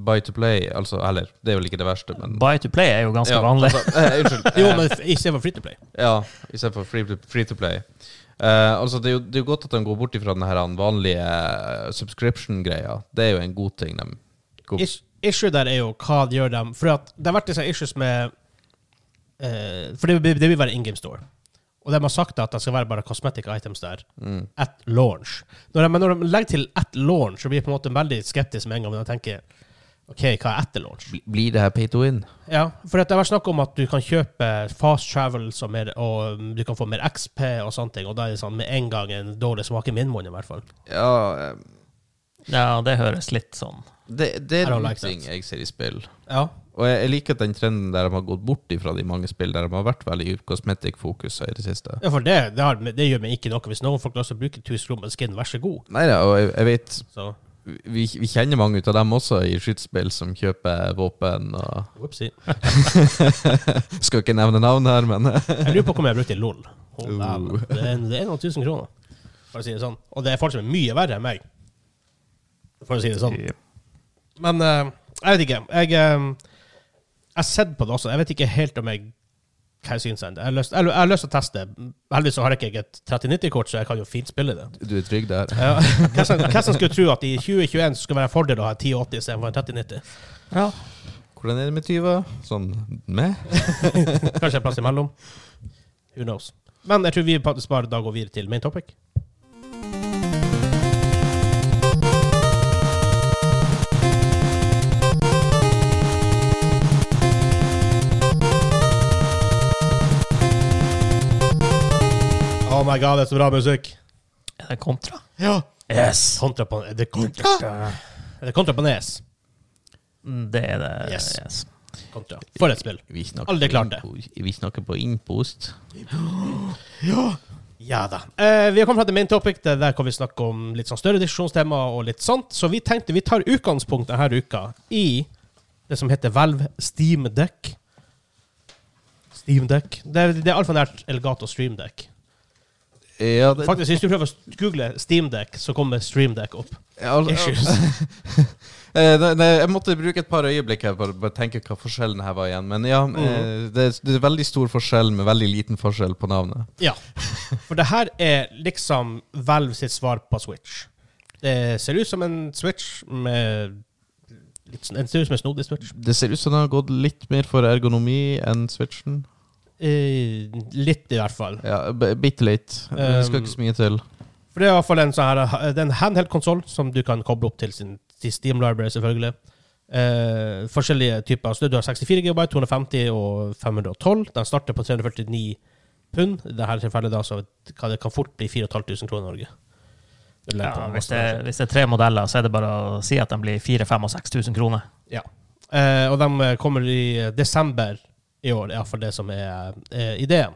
buy to play, altså, eller, det er vel ikke det verste, men... Buy to play er jo ganske vanlig. Unnskyld. Jo, men I stedet for free to play. Ja, I stedet for free to play. Altså, det er jo godt at de går bort ifra den her vanlige subscription-greia. Det er jo en god ting. Issue der er jo hva de gjør dem, for at det har vært disse issues med... for det vil være in-game store. Og de har sagt at det skal være bare cosmetic items der at launch. Men når de legger til at launch, så blir jeg på en måte veldig skeptisk med en gang, men jeg tenker, ok, hva er etter launch? Blir det her pay to win? Ja, for det har vært snakk om at du kan kjøpe fast travel og du kan få mer XP og sånne ting, og da er det sånn med en gang en dårlig smak I min munn I hvert fall. Ja, det høres litt sånn. Det er noen ting jeg ser I spill. Ja. Og jeg liker den trenden der de har gått bort ifra de mange spill der de har vært veldig cosmetic-fokus I det siste. Ja, for det gjør meg ikke noe. Hvis noen folk også bruker 1000 kroner skin, vær så god. Neida, og jeg vet, så. Vi kjenner mange ut av dem også I skytspill som kjøper våpen og... Whoopsie. Skal ikke nevne navn her, men... Jeg lurer på hvor jeg brukte LOL. Det er noen 1000 kroner, for å si det sånn. Og det er folk som mye verre enn meg, for å si det sånn. Men jeg vet ikke. Jeg har sett på det også. Jeg vet ikke helt om hva jeg synes. Jeg har lyst til å teste. Heldigvis så har jeg ikke et 3090-kort, så jeg kan jo fint spille det. Du er trygg der. Ja. Hva som skulle tro at I 2021 skulle være en fordel å ha 1080 I stedet for en 3090? Ja. Hvordan er det med 20? Sånn med? Kanskje en plass imellom. Who knows? Men jeg tror vi faktisk bare da går videre til main topic. Oh my god, det er så bra musikk. Er det kontra? Ja. Yes. Kontra på... Er det kontra på nes? Det er det. Yes. Kontra. For et spill. Aldri klart det. Vi snakker på innpost. Ja da. Vi har kommet til main topic, der kan vi snakke om litt sånn større diskusjonstema og litt sånt. Så vi tenkte vi tar utgangspunkt denne uka I det som heter Valve Steam Deck. Steam Deck. Det er alt for nært Elgato Stream Deck. Ja, faktisk, hvis du prøver å google Steam Deck, så kommer Stream Deck opp. Issues. Jeg måtte bruke et par øyeblikk her for å tenke hva forskjellen her var igjen. Men ja, det er veldig stor forskjell med veldig liten forskjell på navnet. Ja, for det her er liksom Valve sitt svar på Switch. Det ser ut som en Switch med... Det ser ut som en snodig Switch. Det ser ut som det har gått litt mer for ergonomi enn Switchen. Litt I hvert fall. Ja, bitte litt. Det skal ikke så mye til. For det er I hvert fall en sånn her, det er en handheld-konsol som du kan koble opp til Steam Library selvfølgelig. Forskjellige typer. Så du har 64 GB, 250 og 512. Den starter på 349 pund. I dette tilfellet da, så kan det fort bli 4.500 kroner I Norge. Ja, hvis det er 3 modeller, så er det bare å si at de blir 4.000, 5.000 og 6.000 kroner. Ja. Og de kommer I desember I år, I hvert fall det som ideen.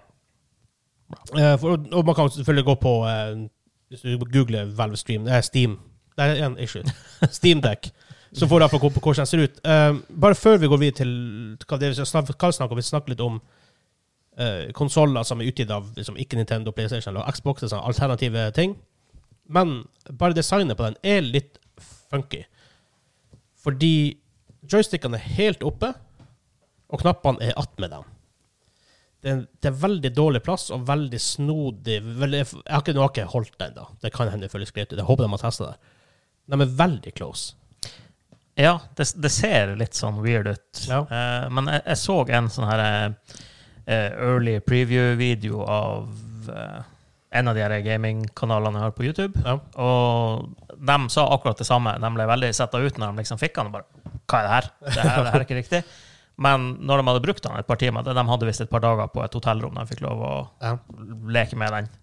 Og man kan selvfølgelig gå på hvis du googler Valve Stream, Steam, det en issue, Steam Deck, så får du I hvert fall gå på hvordan den ser ut. Bare før vi går videre til hva det vi snakker litt om konsoler som utgitt av liksom, ikke Nintendo, PlayStation eller Xbox, sånn alternative ting. Men bare designet på den litt funky. Fordi joystickene helt oppe, og knappene att med dem. Det er veldig dårlig plass, og veldig snodig. Jeg har ikke holdt den da. Det kan hende føles greit ut. Jeg håper de har testet det. De veldig close. Ja, det ser litt sånn weird ut. Ja. Men jeg så en sånn her early preview-video av en av de her gaming-kanalene jeg har på YouTube. Ja. Og de sa akkurat det samme. De ble veldig settet ut når de liksom fikk den. Bare, hva det her? Det her er ikke riktig. Men når de hadde brukt den et par timer, de hadde visst et par dager på et hotellrom, de fikk lov å leke med den.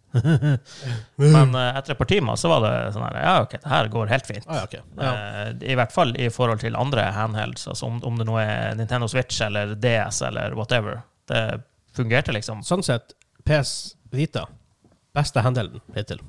Men etter et par timer så var det sånn her, ja ok, det her går helt fint. Okay. Ja. I hvert fall I forhold til andre handhelds, altså om det nå er Nintendo Switch eller DS eller whatever. Det fungerte liksom. Sånn sett, PS Vita, beste handhelden hittil.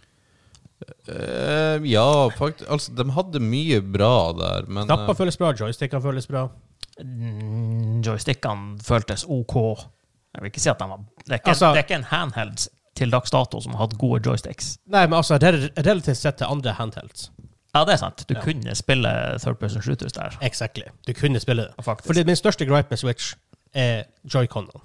Ja, faktisk, altså de hadde mye bra der, men... Knapper føles bra, joysticker føles bra. Joystickene føltes OK. Jeg vil ikke si at de var... Det er ikke en handheld til dags dato som har hatt gode joysticks. Nei, men altså relativt sett til andre handhelds. Ja, det sant. Du kunne spille third-person shooters der. Exactly. Du kunne spille det. Faktisk. Fordi min største gripe med Switch Joy-Conene.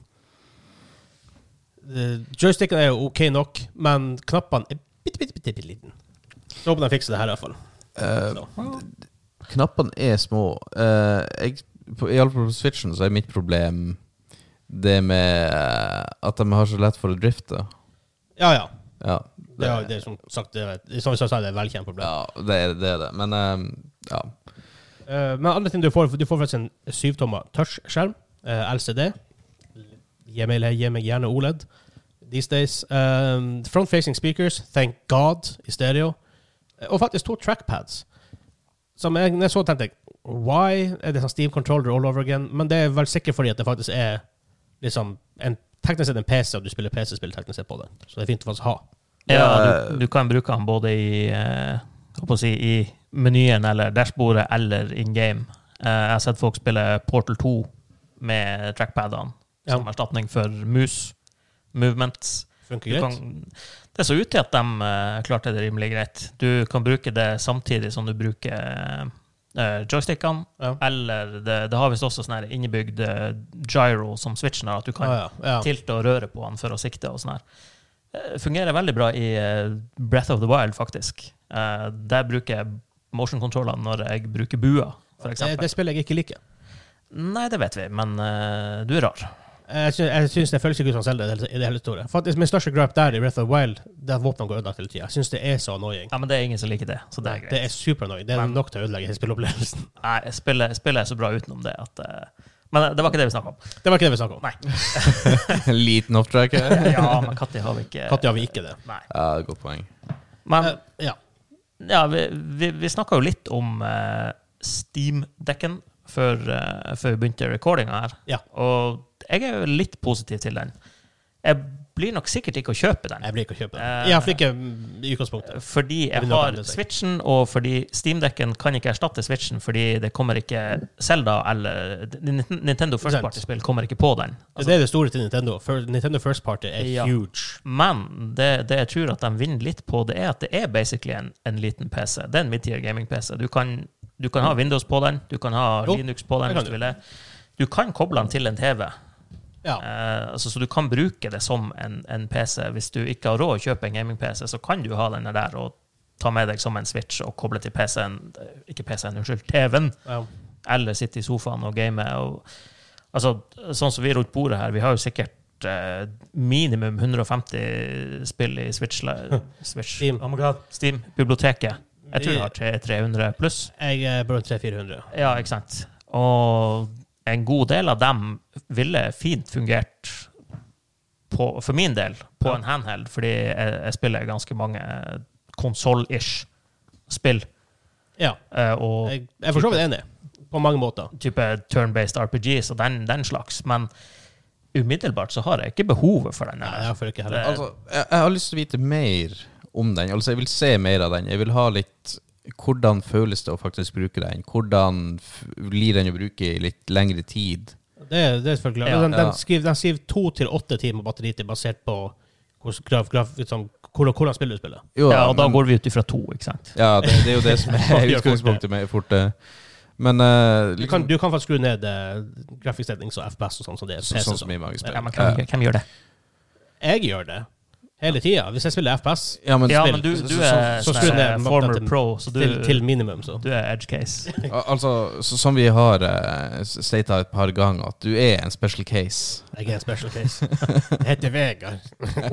Joysticken jo ok nok, men knappene bitte liten. Så håper de fikser det her i hvert fall. Knappene små. I alle fall på Switchen så mitt problem det med at de har så lett for å drifte. Ja. Ja. Det som sagt, som vi sa, det velkjent problem. Ja, det er det. Men, ja. Men andre ting du får faktisk en 7-tommer touch-skjerm, LCD. Gi meg gjerne OLED these days. Front-facing speakers, thank God, i stereo. Og faktisk 2 trackpads. Som når jeg så tenkte jeg, why? Det sånn Steam controller all over again? Men det vel sikkert fordi at det faktisk liksom teknisk sett en PC, og du spiller PC-spill teknisk sett på det. Så det fint å faktisk ha. Ja, du kan bruke den både i menyen eller dashbordet eller in-game. Jeg har sett folk spille Portal 2 med trackpadene som erstatning for movements. Funker greit. Det så ut til at de klarte det rimelig greit. Du kan bruke det samtidig som du bruker joystickene, eller det har vist også sånn her innebygd gyro som switchen har, at du kan tilte og røre på den for å sikte og sånn her. Fungerer veldig bra i Breath of the Wild, faktisk. Der bruker jeg motion-kontrollene når jeg bruker bua, for eksempel. Det spiller jeg ikke like. Nei, det vet vi, men du rar. Jeg synes det føles ikke ut som Zelda i det hele store. Faktisk, min største gripe der i Breath of the Wild, det våpnene går ødelagt hele tiden. Jeg synes det så annoying. Ja, men det ingen som liker det, så det greit. Det super annoying. Det nok til å ødelegge hele spillopplevelsen. Nei, jeg spiller så bra utenom det at... Men det var ikke det vi snakket om. Det var ikke det vi snakket om. Nei. Liten off-track. Ja, men Katti har vi ikke... Katti har vi ikke det. Nei. Ja, godt poeng. Men, vi snakket jo litt om Steam-dekken før vi begynte recordingen her. Ja. Og jeg jo litt positiv til den. Jeg blir nok sikkert ikke å kjøpe den. Jeg blir ikke å kjøpe den. Jeg fikk i utgangspunktet. Fordi jeg har Switchen, og fordi Steam-dekken kan ikke erstatte Switchen, fordi det kommer ikke Zelda eller Nintendo First Party-spill kommer ikke på den. Altså, det det store til Nintendo. Nintendo First Party huge. Men det jeg tror at de vinner litt på, det at det basically en liten PC. Det en mid-tier gaming-PC. Du kan ha Windows på den, du kan ha Linux på den hvis du vil det. Du kan koble den til en TV. Ja. Så du kan bruke det som en PC. Hvis du ikke har råd å kjøpe en gaming-PC, så kan du ha den der og ta med deg som en Switch og koble til PC-en, ikke PC-en, unnskyld, TV-en, eller sitte i sofaen og game. Altså, sånn som vi rundt bordet her, vi har jo sikkert minimum 150 spill i Switch. Steam. Oh my God. Steam-biblioteket. Jeg tror jeg har 300 pluss. Jeg bør 300-400. Ja, ikke sant. Og en god del av dem ville fint fungert for min del på en handheld, fordi jeg spiller ganske mange konsol-ish spill. Ja, og jeg forstår det enig, på mange måter. Type turn-based RPGs og den slags, men umiddelbart så har jeg ikke behovet for den. Nei, jeg får ikke heller. Altså, jeg har lyst til å vite mer om den, altså jeg vil se mer av den, jeg vil ha litt hvordan føles det å faktisk bruke den? Hvordan blir den å bruke i litt lengre tid? Det er selvfølgelig. Ja. Den skriver 2 til 8 timer batteritid basert på hvordan spiller du spillet. Jo, ja, og da går vi ut ifra 2, ikke sant? Ja, det er jo det som er utgangspunktet med fort. Men liksom, du kan faktisk skru ned graphics settings og FPS og sånn som det er. Sånn som i mange spill. Ja, men hvem gjør det? Jeg gjør det. Hele tiden. Hvis jeg spiller FPS, men du er former pro, så til minimum. Så. Du er edge case. Altså, som vi har statet et par ganger, at du er en special case. Jeg er en special case. Jeg heter Vegard.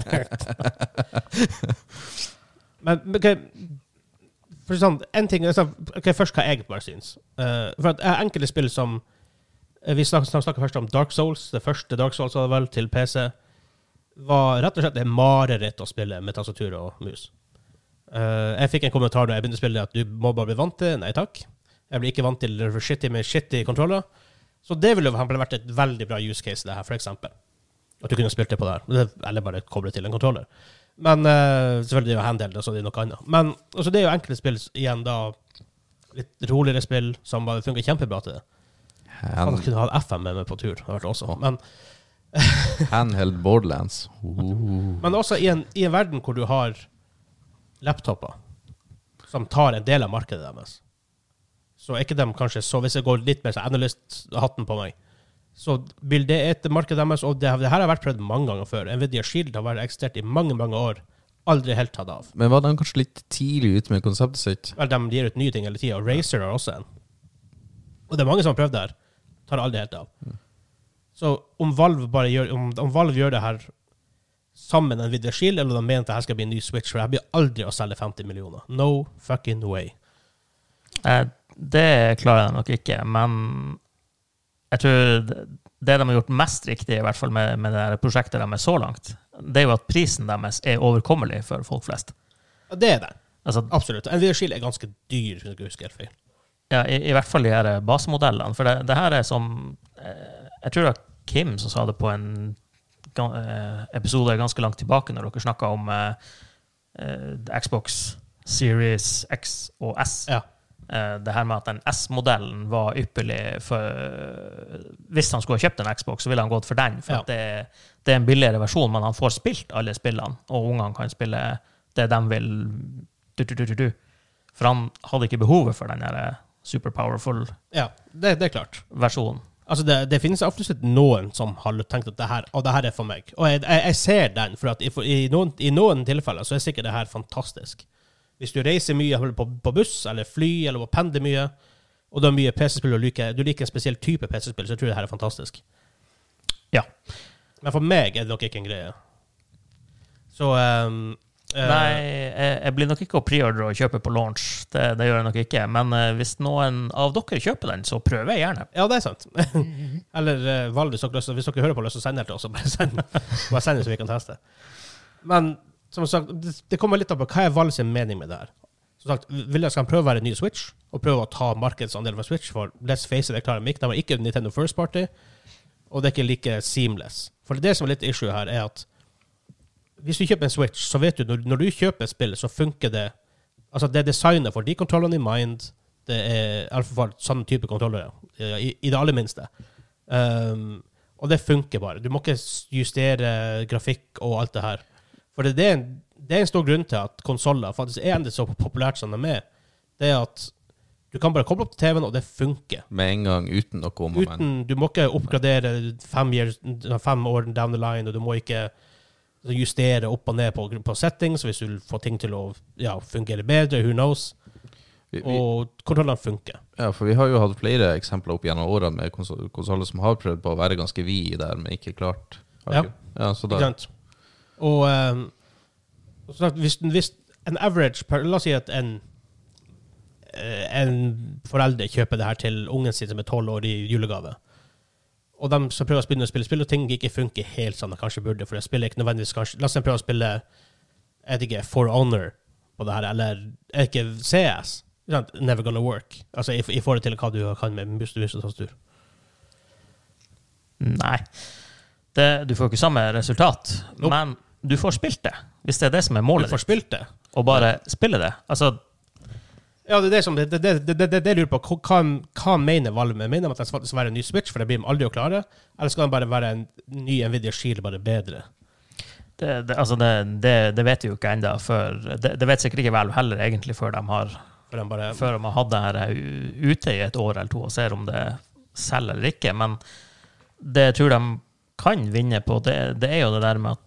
Men okay, for sånn, en ting, okay, først hva jeg bare synes. For at enkelte spill som, vi snakker først om Dark Souls, det første Dark Souls var vel til PC, var rett og slett det mareritt å spille med tastatur og mus. Jeg fikk en kommentar da jeg begynte å spille at du må bare bli vant til. Nei takk. Jeg blir ikke vant til shitty kontroller. Så det ville jo vært et veldig bra use case det her, for eksempel. At du kunne spilt det på der. Eller bare koble til en kontroller. Men selvfølgelig det er jo handheld, så det er noe annet. Men altså, det er jo enkelte spill igjen da, litt roligere spill, som bare funker kjempebra til det. Han kunne ha FM med meg på tur, det har vært også. Men handheld Borderlands. Men også i en verden hvor du har laptoper, som tar en del av markedet deres. Så ikke de kanskje, så hvis jeg går litt mer så analyst-hatten på meg, så vil det etter markedet deres, og det her har vært prøvd mange ganger før. Nvidia Shield har vært eksistert i mange, mange år, aldri helt tatt av. Men var de kanskje litt tidlig ut med konseptet sitt? Vel, de gir ut nye ting hele tiden, og Razer har også en. Og det er mange som har prøvd det her, tar aldri helt av. Så om Valve bare gjør, om Valve gjør det her sammen med Nvidia Shield, eller de mener at det her skal bli en ny Switch, for det blir aldri å selge 50 millioner. No fucking way. Det klarer jeg nok ikke, men jeg tror det de har gjort mest riktig, i hvert fall med det prosjektet de er så langt, det er jo at prisen deres er overkommelig for folk flest. Ja, det er det. Altså, absolutt. Nvidia Shield er ganske dyr, hvis jeg ikke husker helt feil. Ja, i hvert fall de her basemodellene, for det her er som, jeg tror det var Kim som sa det på en episode ganske langt tilbake, når dere snakket om Xbox Series X og S. Ja. Det her med at den S-modellen var ypperlig for, hvis han skulle ha kjøpt en Xbox, så ville han gått for den, for at det er en billigere versjon, men han får spilt alle spillene, og ungene kan spille det de vil for han hadde ikke behovet for den der super powerful det er klart. Versjonen. Altså det finnes absolutt noen som har tenkt at det her er for meg, og jeg ser den, for at i noen tilfeller så er sikkert det her fantastisk. Hvis du reiser mye på buss, eller fly, eller pendler mye, og du har mye PC-spill, og du liker en spesiell type PC-spill, så jeg tror det her er fantastisk. Ja. Men for meg er det nok ikke en greie. Så... Nei, jeg blir nok ikke å preordre og kjøpe på launch. Det gjør jeg nok ikke. Men hvis noen av dere kjøper den, så prøver jeg gjerne. Ja, det er sant. Eller Valve, hvis dere hører på det, så send det til oss, og bare send det så vi kan teste. Men... Som sagt, det kommer litt av på hva er Valve sin mening med det her. Som sagt, vil jeg skal prøve å være en ny Switch, og prøve å ta markedsandel fra Switch, for let's face it, det klarer de ikke. De var ikke Nintendo First Party, og det er ikke like seamless. For det som er litt issue her, er at hvis du kjøper en Switch, så vet du, når du kjøper et spill, så funker det, altså det er designet for de kontrollene i Mind, det er i hvert fall sånn type kontroller, i det aller minste. Og det funker bare. Du må ikke justere grafikk og alt det her. For det er en stor grunn til at konsoler faktisk er enda så populært som de er. Det er at du kan bare koble opp til TV-en, og det funker. Med en gang, uten noe om Du må ikke oppgradere 5 år down the line, og du må ikke justere opp og ned på settings, hvis du får ting til å fungere bedre, who knows. Og kontrollene funker. Ja, for vi har jo hatt flere eksempler opp gjennom årene med konsoler som har prøvd på å være ganske vid der, men ikke klart. Ja, så da... Og hvis en average, la oss si at en forelder kjøper det her til ungen sin som er 12 år i julegave, og de som prøver å spille spill, og ting ikke funker helt sånn de kanskje burde, for det spiller ikke nødvendigvis kanskje, la oss prøve å spille For Honor på det her, eller ikke CS, never gonna work, altså i forhold til hva du kan med mus og tastatur. Nei, du får ikke samme resultat, men du får spilt det, hvis det er det som er målet. Du får spilt det. Og bare spille det. Altså... Ja, det er det som... Det lurer på. Hva mener Valve med? Mener de at det skal være en ny Switch, for det blir de aldri å klare? Eller skal det bare være en ny Nvidia Shield, bare bedre? Det vet vi jo ikke enda, det vet sikkert ikke Valve heller, egentlig, før de har hatt det her ute i et år eller to, og ser om det selger eller ikke. Men det jeg tror de kan vinne på, det er jo det der med at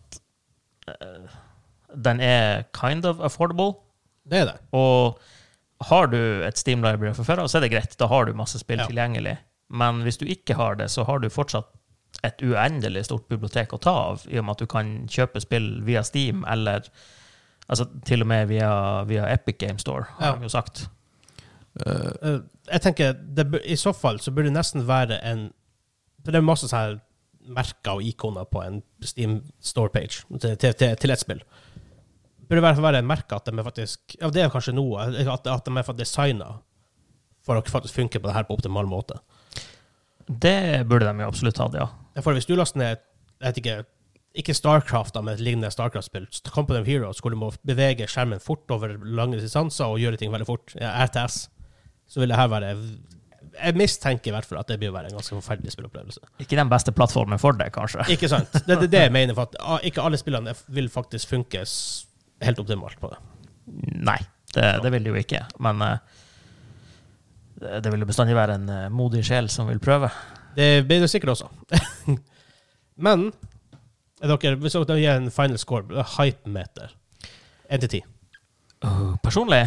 den er kind of affordable. Det er det. Og har du et Steam Library for før, så er det greit. Da har du masse spill tilgjengelig. Men hvis du ikke har det, så har du fortsatt et uendelig stort bibliotek å ta av, i og med at du kan kjøpe spill via Steam, eller altså, til og med via Epic Game Store, har de jo sagt. Jeg tenker, i så fall så burde det nesten være for det er masse sånne merker og ikoner på en Steam Store-page til et spill. Burde det være en merke at de er faktisk... Ja, det er kanskje noe. At de er faktisk designet for å faktisk funke på det her på optimal måte. Det burde de jo absolutt ha, ja. For hvis du laster ned, jeg vet ikke Starcraft, men et lignende Starcraft-spill, Company of Heroes, hvor du må bevege skjermen fort over lange distanser og gjøre ting veldig fort, RTS, så vil det her være... Jeg mistenker i hvert fall at det blir å være en ganske forferdelig spillopplevelse. Ikke den beste plattformen for det, kanskje. Ikke sant. Det er det jeg mener, for at ikke alle spillene vil faktisk funke helt optimalt på det. Nei, Det vil det jo ikke, men det vil jo bestandig være en modig sjel som vil prøve. Det blir det sikkert også. Men hvis dere gir en final score, hype-meter, 1-10. Personlig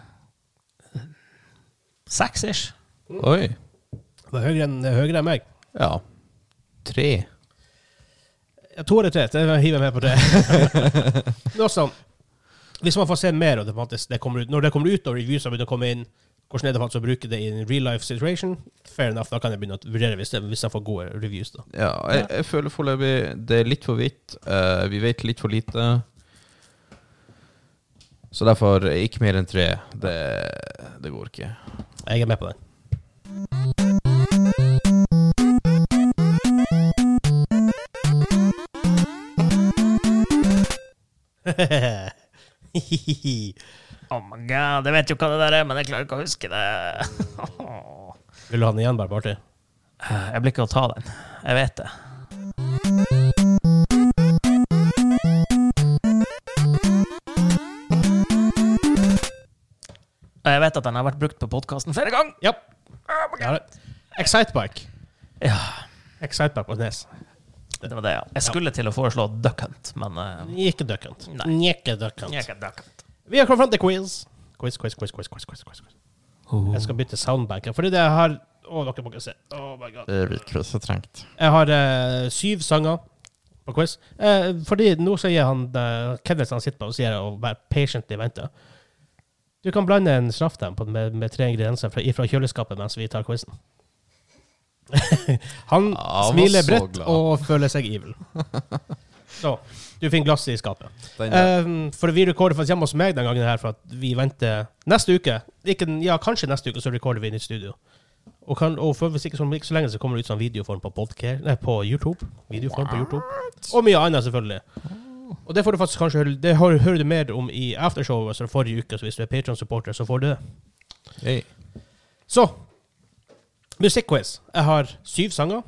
6-ish. Oi. Det var høyere enn meg. Ja. 3. 2 eller 3, det hiver jeg med på 3. Men også, hvis man får se mer av det, når det kommer ut og reviews har begynt å komme inn, hvordan det faktisk å bruke det i en real life situation, fair enough, da kan jeg begynne å vurdere hvis jeg får gode reviews da. Ja, jeg føler foreløpig det er litt for vidt. Vi vet litt for lite. Så derfor ikke mer enn 3. Det går ikke. Jeg er med på den. Oh my god, jeg vet jo hva det der er, men jeg klarer ikke å huske det. Vil du ha den igjen, bare til? Jeg blir ikke å ta den. Jeg vet det. Jeg vet at den har vært brukt på podcasten flere ganger. Ja. Excitebike. Ja. Excitebike på Nes. Det var det, ja. Jeg skulle til å foreslå Duck Hunt, men... Ikke Duck Hunt. Nei. Ikke Duck Hunt. Ikke Duck Hunt. Vi har kommet frem til quiz. Quiz. Jeg skal bytte soundbank. Fordi det jeg har... dere må ikke se. Oh my god. Det er litt quiz så trengt. Jeg har 7 sanger på quiz. Fordi nå sier han... Kenneth han sitter på og sier å være patiently vente. Du kan blande en straff dem med 3 ingredienser fra kjøleskapet mens vi tar quizen. Han smiler bredt og føler seg evil. Så, du finner glass i skapet. For vi rekorder faktisk hjemme hos meg den gangen her, for at vi venter neste uke. Kanskje neste uke så rekorder vi inn i studio. Og for hvis ikke så lenge så kommer det ut sånn videoform på YouTube. Videoform på YouTube. Og mye annet selvfølgelig. Og det får du faktisk kanskje høre, det hører du mer om i aftershowet altså forrige uke, så hvis du er Patreon-supporter så får du det. Hey. Så, musikkquiz. Jeg har 7 sanger.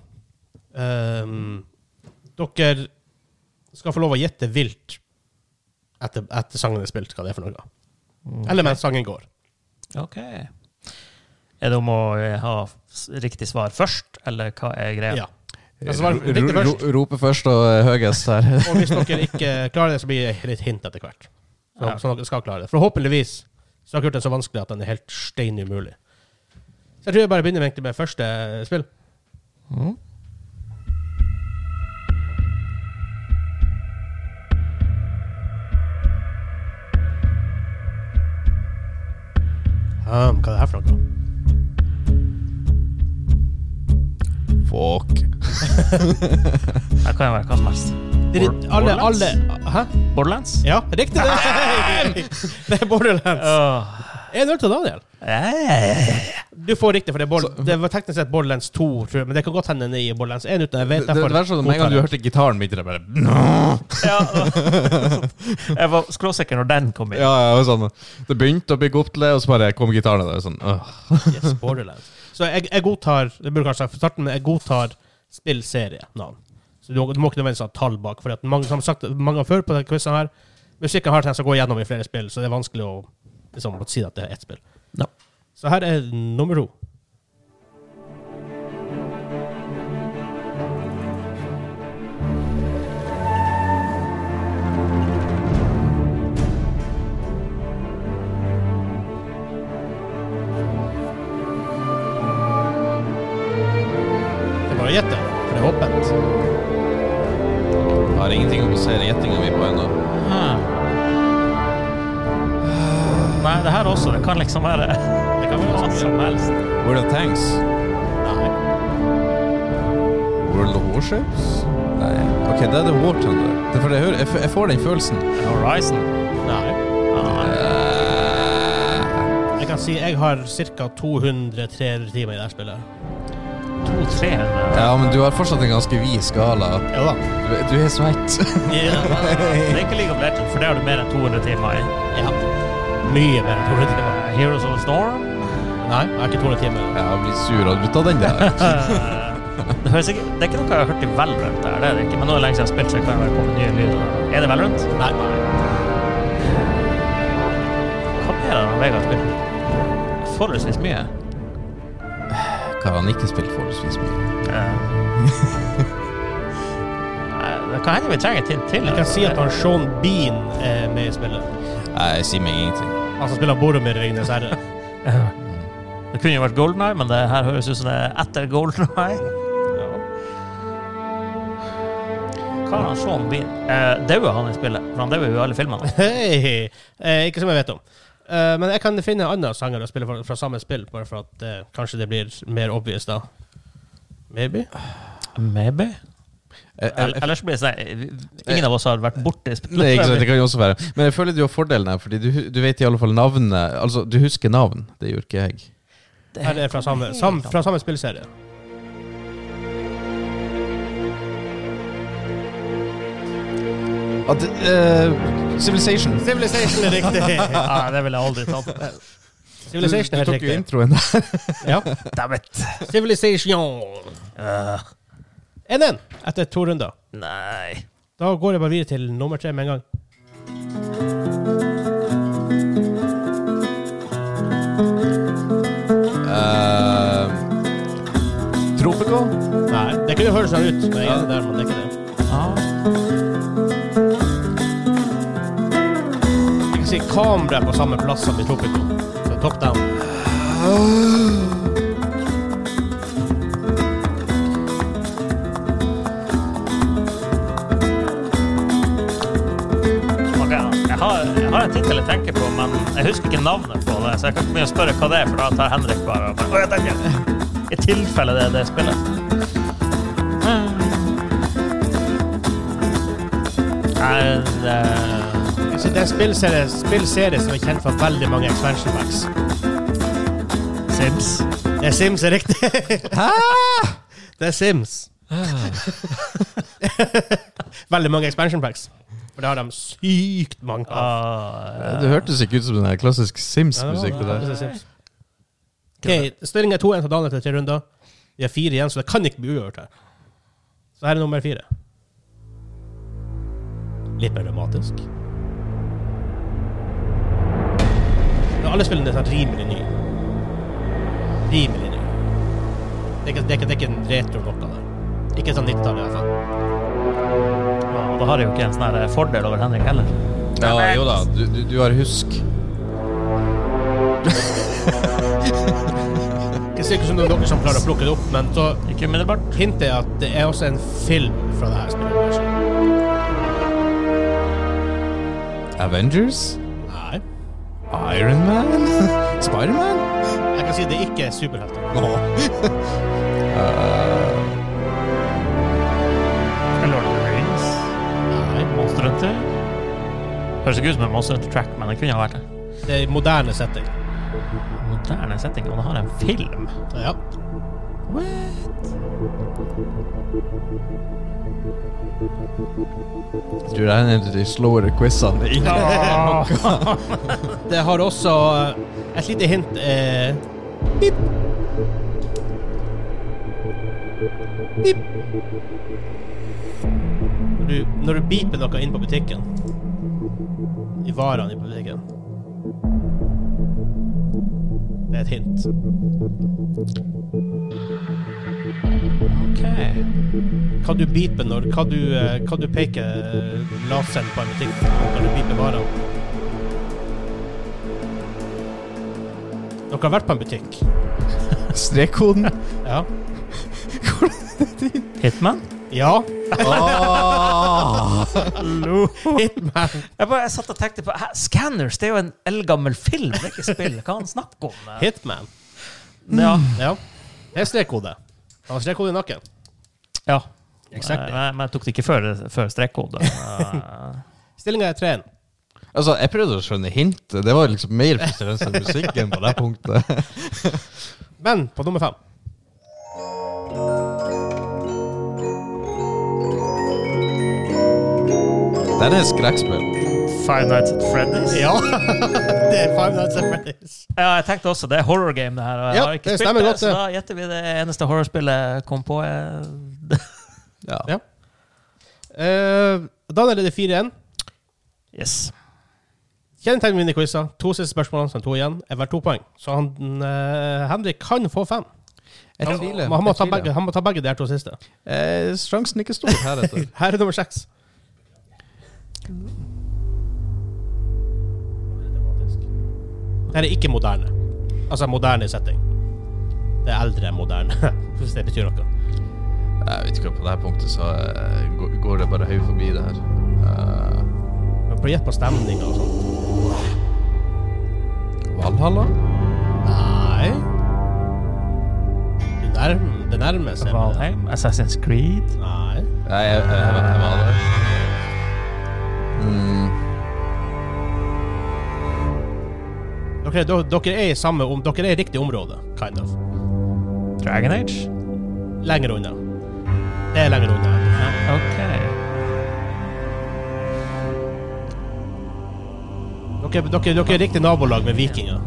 Dere skal få lov å gjette vilt etter sangen er spilt, hva det er for noe. Okay. Eller mens sangen går. Ok. Er det om å ha riktig svar først, eller hva er greia? Ja. Rope først og høyest her. Og hvis dere ikke klarer det, så blir det litt hint etter hvert. Så dere skal klare det. Forhåpentligvis så har dere gjort den så vanskelig at den er helt steinumulig. Så jeg tror jeg bare begynner med første spill. Hva er det her for noe? Fuck. Det kan jo være hva som helst. Hæ? Borderlands? Ja, riktig det. Det er Borderlands. Jeg er nødt til Daniel. Du får riktig, for det var teknisk sett Borderlands 2, tror jeg, men det kan godt hende i Borderlands 1 uten jeg vet. Det var sånn, en gang du hørte gitaren midt i det, bare... Ja, jeg var skråsikker når den kom inn. Ja, jeg var sånn, det begynte å bygge opp til det, og så bare kom gitaren der, sånn... Yes, Borderlands. Så jeg godtar, det burde kanskje for starten, men jeg godtar spillserie-navn. Så du må ikke nødvendigvis ha tall bak, for at mange har før på denne quizen her, musikken har tendens å gå gjennom i flere spill, så det er vanskelig å si at det er ett spill. No. Så her er nummer 2. Det er bare å gjette, for det er åpent. Jeg har ingenting å basere gjettingen min på ennå. Nei, det her også, det kan liksom være hva som helst. World of Tanks? Nei. World of Warships? Nei. Ok, det er det War Thunder. Det er for jeg får den følelsen. Horizon? Nei. Jeg kan si jeg har cirka 200-300 timer i det spillet. 200-300? Ja, men du har fortsatt en ganske vid skala. Ja da. Du er svett. Ja, det er ikke League of Legends, for det har du mer enn 200 timer i. Ja. Mye mer enn 200 timer. Heroes of the Storm? Nei, jeg har ikke 200 timer. Jeg har blitt sur av ut av den der. Det er ikke noe jeg har hørt i Valorant der, det er det ikke. Men nå er det lenge siden jeg har spilt, så jeg kan være kommet nye lyder. Er det Valorant? Nei. Hva mer er det? Vegard spilt? Forholdsvis mye. Hva har han ikke spilt forholdsvis mye? Det kan hende vi trenger til. Jeg kan si at han Sean Bean er med i spillet. Jeg sier meg ingenting. Han som spiller Boromir i Ringenes herre. Det kunne jo vært GoldenEye, men det her høres ut som det er etter GoldenEye. Hva er han Sean Bean? Dauer han i spillet? For han dauer jo i alle filmene. Hei! Ikke som jeg vet om. Men jeg kan finne en annen sanger å spille fra samme spill, bare for at kanskje det blir mer obvious da. Maybe? Ellers blir det sånn ingen av oss har vært borte i spillet. Nei, ikke sant, det kan jo også være. Men jeg føler du har fordelen her, fordi du vet i alle fall navnet. Altså, du husker navn. Det gjør ikke jeg. Det er fra samme spillserie. Civilization er riktig. Det vil jeg aldri ta på. Civilization er helt riktig. Du tok jo introen der. Ja. Dammit. Civilization. 1-1 etter 2 runder. Nei. Da går jeg bare videre til nummer 3 med en gang. Tropico? Nei, det kunne høres sånn ut. Men der, men det er ikke det. Jeg kan si kamera på samme plass som i Tropico. Så top down. Jeg har en titel jeg tenker på, men jeg husker ikke navnet på det, så jeg kan ikke begynne å spørre hva det er, for da tar Henrik bare i tilfelle det er det spillet. Så det er en spillserie som er kjent for veldig mange expansion packs. Sims. Det er Sims, er riktig. Hæ? Det er Sims. Veldig mange expansion packs. For det har de sykt mange av. Det hørtes ikke ut som den klassisk Sims-musikk. Ok, stillingen er 2-1 til Daniel til 3 runder. Vi har 4 igjen, så det kan ikke bli uavgjort her. Så her er nummer 4. Litt mer dramatisk. Alle spillene er sånn rimelig ny. Det er ikke en retro noe der. Ikke sånn 90-tallet i hvert fall. Da har jeg jo ikke en sånn fordel over Henrik heller. Ja, jo da, du har husk. Det ser ikke som noen som klarer å plukke det opp, men så ikke umiddelbart. Hintet er at det er også en film fra det her spillet. Avengers? Nei. Iron Man? Spider-Man? Jeg kan si det ikke er superhelter. Lord of the Rings? Nei. Monster Hunter? Høres ikke ut som en Monster Hunter Track, men det kunne ha vært det. Det er moderne setting. Moderne setting, og det har en film. Ja. What? Jeg tror det er en av de slåere quizene. Det har også et lite hint. Bip. Bip. Når du beeper noe inn på butikken, i varene i butikken, det er et hint. Ok. Kan du beepe når kan du peke laseren på en butikk? Kan du beepe varene? Dere har vært på en butikk. Strekkoden? Ja. Hitman? Ja. Hallo. Hitman. Jeg satt og tenkte på Scanners, det er jo en eldgammel film, det er ikke spill. Hva han snakker om? Hitman. Ja. Ja. Det er strekkode. Han har strekkode i nakken. Ja. Exactly. Men jeg tok det ikke før strekkode. Stillingen er 3-1. Altså, jeg prøvde å skjønne hintet. Det var liksom mer preferens enn musikken på det punktet. Men på nummer 5. Det er skrekkspill. Five Nights at Freddy's? Ja, det er Five Nights at Freddy's. Ja, jeg tenkte også, det er horror game det her. Og jeg har ikke spilt det, så da gjetter vi det eneste horrorspillet jeg kom på. Ja. Daniel er det 4-1. Yes. Kjennetegn mine quizzer. 2 siste spørsmål, så 2 igjen. Er verdt 2 poeng. Så Henrik kan få 5. Jeg tviler. Han må ta begge de 2 siste. Sjansen ikke stor heretter. Her er nummer 6. Det er ikke moderne. Altså moderne setting. Det er eldre moderne, hvis det betyr noe. Jeg vet ikke, på dette punktet så går det bare høy forbi det her. Men på gjett på stemning og sånt. Valhalla? Nei. Det nærmer seg. Valheim? Assassin's Creed? Nei. Nei, jeg var der. Dere er i samme dere er i riktig område, kind of. Dragon Age? Lenger unna. Det er lenger unna. Ja, ok. Dere er riktig nabolag med vikinger.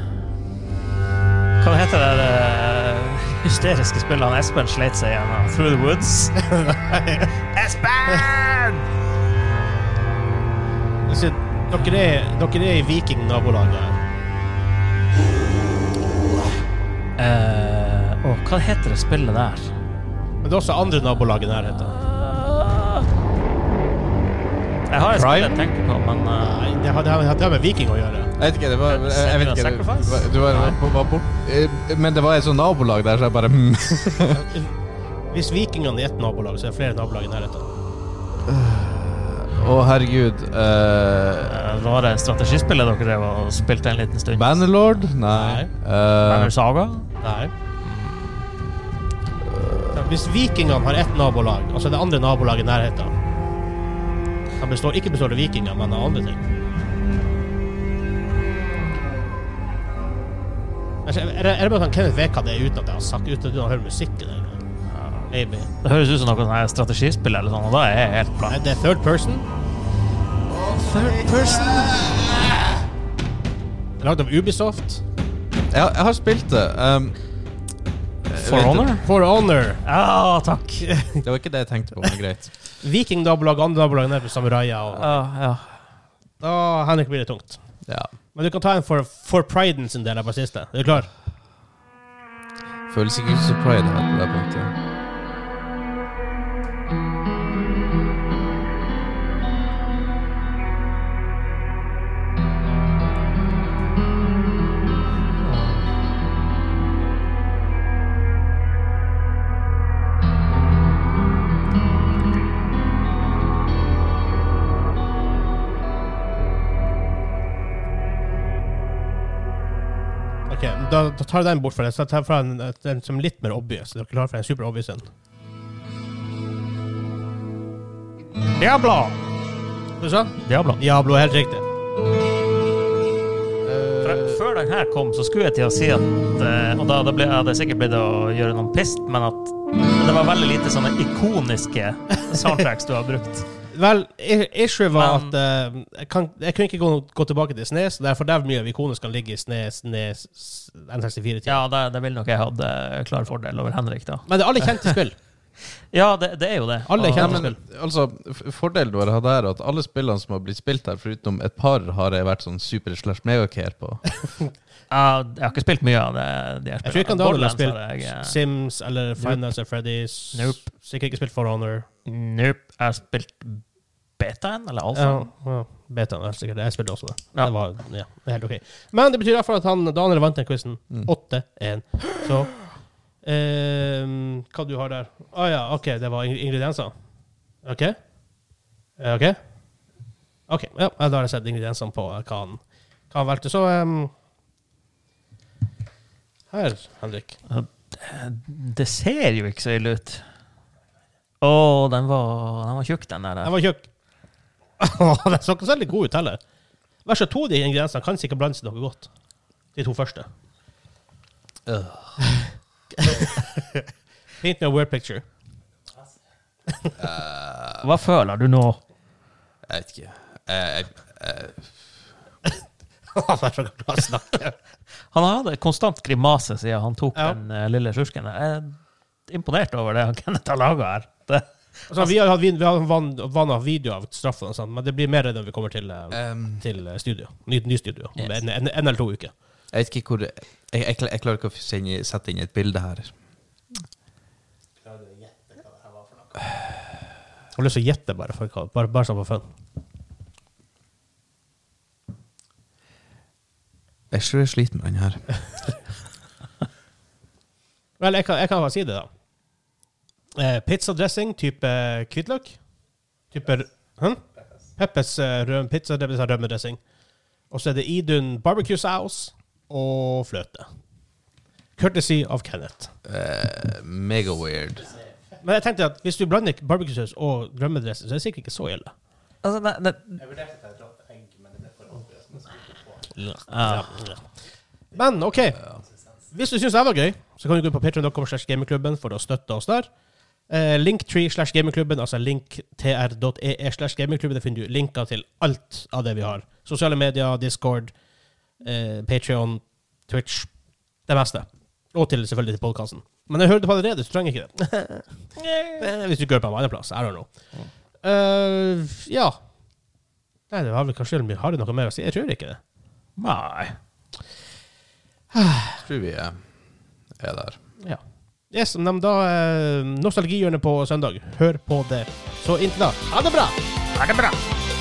Hva heter det hysteriske spillet han Espen sleit seg igjen? Through the Woods? Espen! Dere er i viking-nabolaget her. Hva heter det spillet der? Men det er også andre nabolag i nærheten. Jeg har et spill jeg tenker på, men... Nei, det har med viking å gjøre. Jeg vet ikke, det var... Jeg vet ikke, Sacrifice? Du var bort... Men det var et sånt nabolag der, så jeg bare... Hvis vikingene er et nabolag, så er det flere nabolag i nærheten. Herregud. Var det strategispillet dere drev og spilte en liten stund? Bannerlord? Nei. Banner Saga? Nei. Hvis vikingene har et nabolag, altså det andre nabolag i nærheten, ikke består det vikinger, men av andre ting. Er det bare sånn Kenneth vet hva det er uten at jeg har sagt, uten at du har hørt musikken? Maybe. Det høres ut som noe sånn strategispill eller sånn, og da er jeg helt blank. Det er third person. Third person? Det er laget av Ubisoft. Jeg har spilt det. For Honor? For Honor. Ja, takk. Det var ikke det jeg tenkte på, men greit. Viking-nabolag, andre nabolag nede på Samuraier. Ja. Da Henrik blir det tungt. Ja. Men du kan ta en for Priden sin del av på siste. Er du klar? Føles ikke så pride her på det punktet. Da tar jeg den bort for det. Så jeg tar fra en som litt mer obvious. Dere klarer for en super obvious en. Diablo! Hva sa? Diablo. Diablo er helt riktig. Før den her kom, så skulle jeg til å si at og da hadde jeg sikkert blitt å gjøre noen pist, men at det var veldig lite sånne ikoniske soundtracks du har brukt. Vel, issue var at jeg kunne ikke gå tilbake til SNES, derfor der mye av ikonene skal ligge i SNES N64-tid. Ja, det vil nok jeg hadde klar fordel over Henrik da. Men det er alle kjente spill. Ja, det er jo det. Alle kjente spill. Altså, fordelen du har hatt der at alle spillene som har blitt spilt her, foruten et par, har jeg vært sånn super/megacare på. Ja, jeg har ikke spilt mye av det. Jeg tror ikke han har spilt Sims eller Five Nights at Freddy's. Nope. Sikkert ikke spilt For Honor. Nope. Jeg har spilt betaen, eller alfa. Ja, betaen er sikkert. Jeg spilte også det. Ja. Det var helt ok. Men det betyr i hvert fall at Daniel vant den quizen. 8-1. Så, hva du har der? Ja, ok, det var ingredienser. Ok, ja, da har jeg sett ingrediensene på hva han valgte. Så, her, Henrik. Det ser jo ikke så ille ut. Den var tjukk, den der. Den var tjukk. Den så ikke særlig god ut heller. Vær så 2 de ingrediensene kan sikkert blande seg noe godt. De 2 første. Paint me a word picture. Hva føler du nå? Jeg vet ikke. Han er så glad å snakke. Han hadde konstant grimase siden han tok den lille sjursken. Jeg er imponert over det han Kenneth har laget her. Altså, vi har vannet video av straffen og sånt, men det blir mer når vi kommer til studio. Ny studio. Yes. En eller 2 uker. Jeg vet ikke hvor... Jeg klarer ikke å sette inn et bilde her. Klarer du å gjette hva det her var for noe? Jeg har lyst til å gjette bare sånn for fun. Jeg tror jeg sliter med den her. Vel, jeg kan bare si det da. Pizzadressing, type kvitløk. Type... Peppes pizza, det vil si rømmedressing. Og så det Idun barbecue sauce og fløte. Courtesy of Kenneth. Mega weird. Men jeg tenkte at hvis du blander barbecue sauce og rømmedressing, så er det sikkert ikke så ille. Altså, Jeg vurderte til å droppe egg, men det ble for Men, ok. Hvis du synes det var gøy, så kan du gå inn på patreon.com/gamingklubben for å støtte oss der. Linktree/gamingklubben, altså linktr.ee/gamingklubben, det finner du linker til alt av det vi har. Sosiale medier, Discord, Patreon, Twitch, det meste. Og til selvfølgelig til podcasten. Men jeg hører det på allerede, så trenger jeg ikke det. Hvis du ikke hører på en annen plass, I don't know. Ja. Nei, det var vel kanskje, har du noe mer å si? Jeg tror ikke det. Nei. Jeg tror vi er der. Ja. Yes, men da nostalgihjørnet på søndag. Hør på det. Så inntil da, ha det bra! Ha det bra!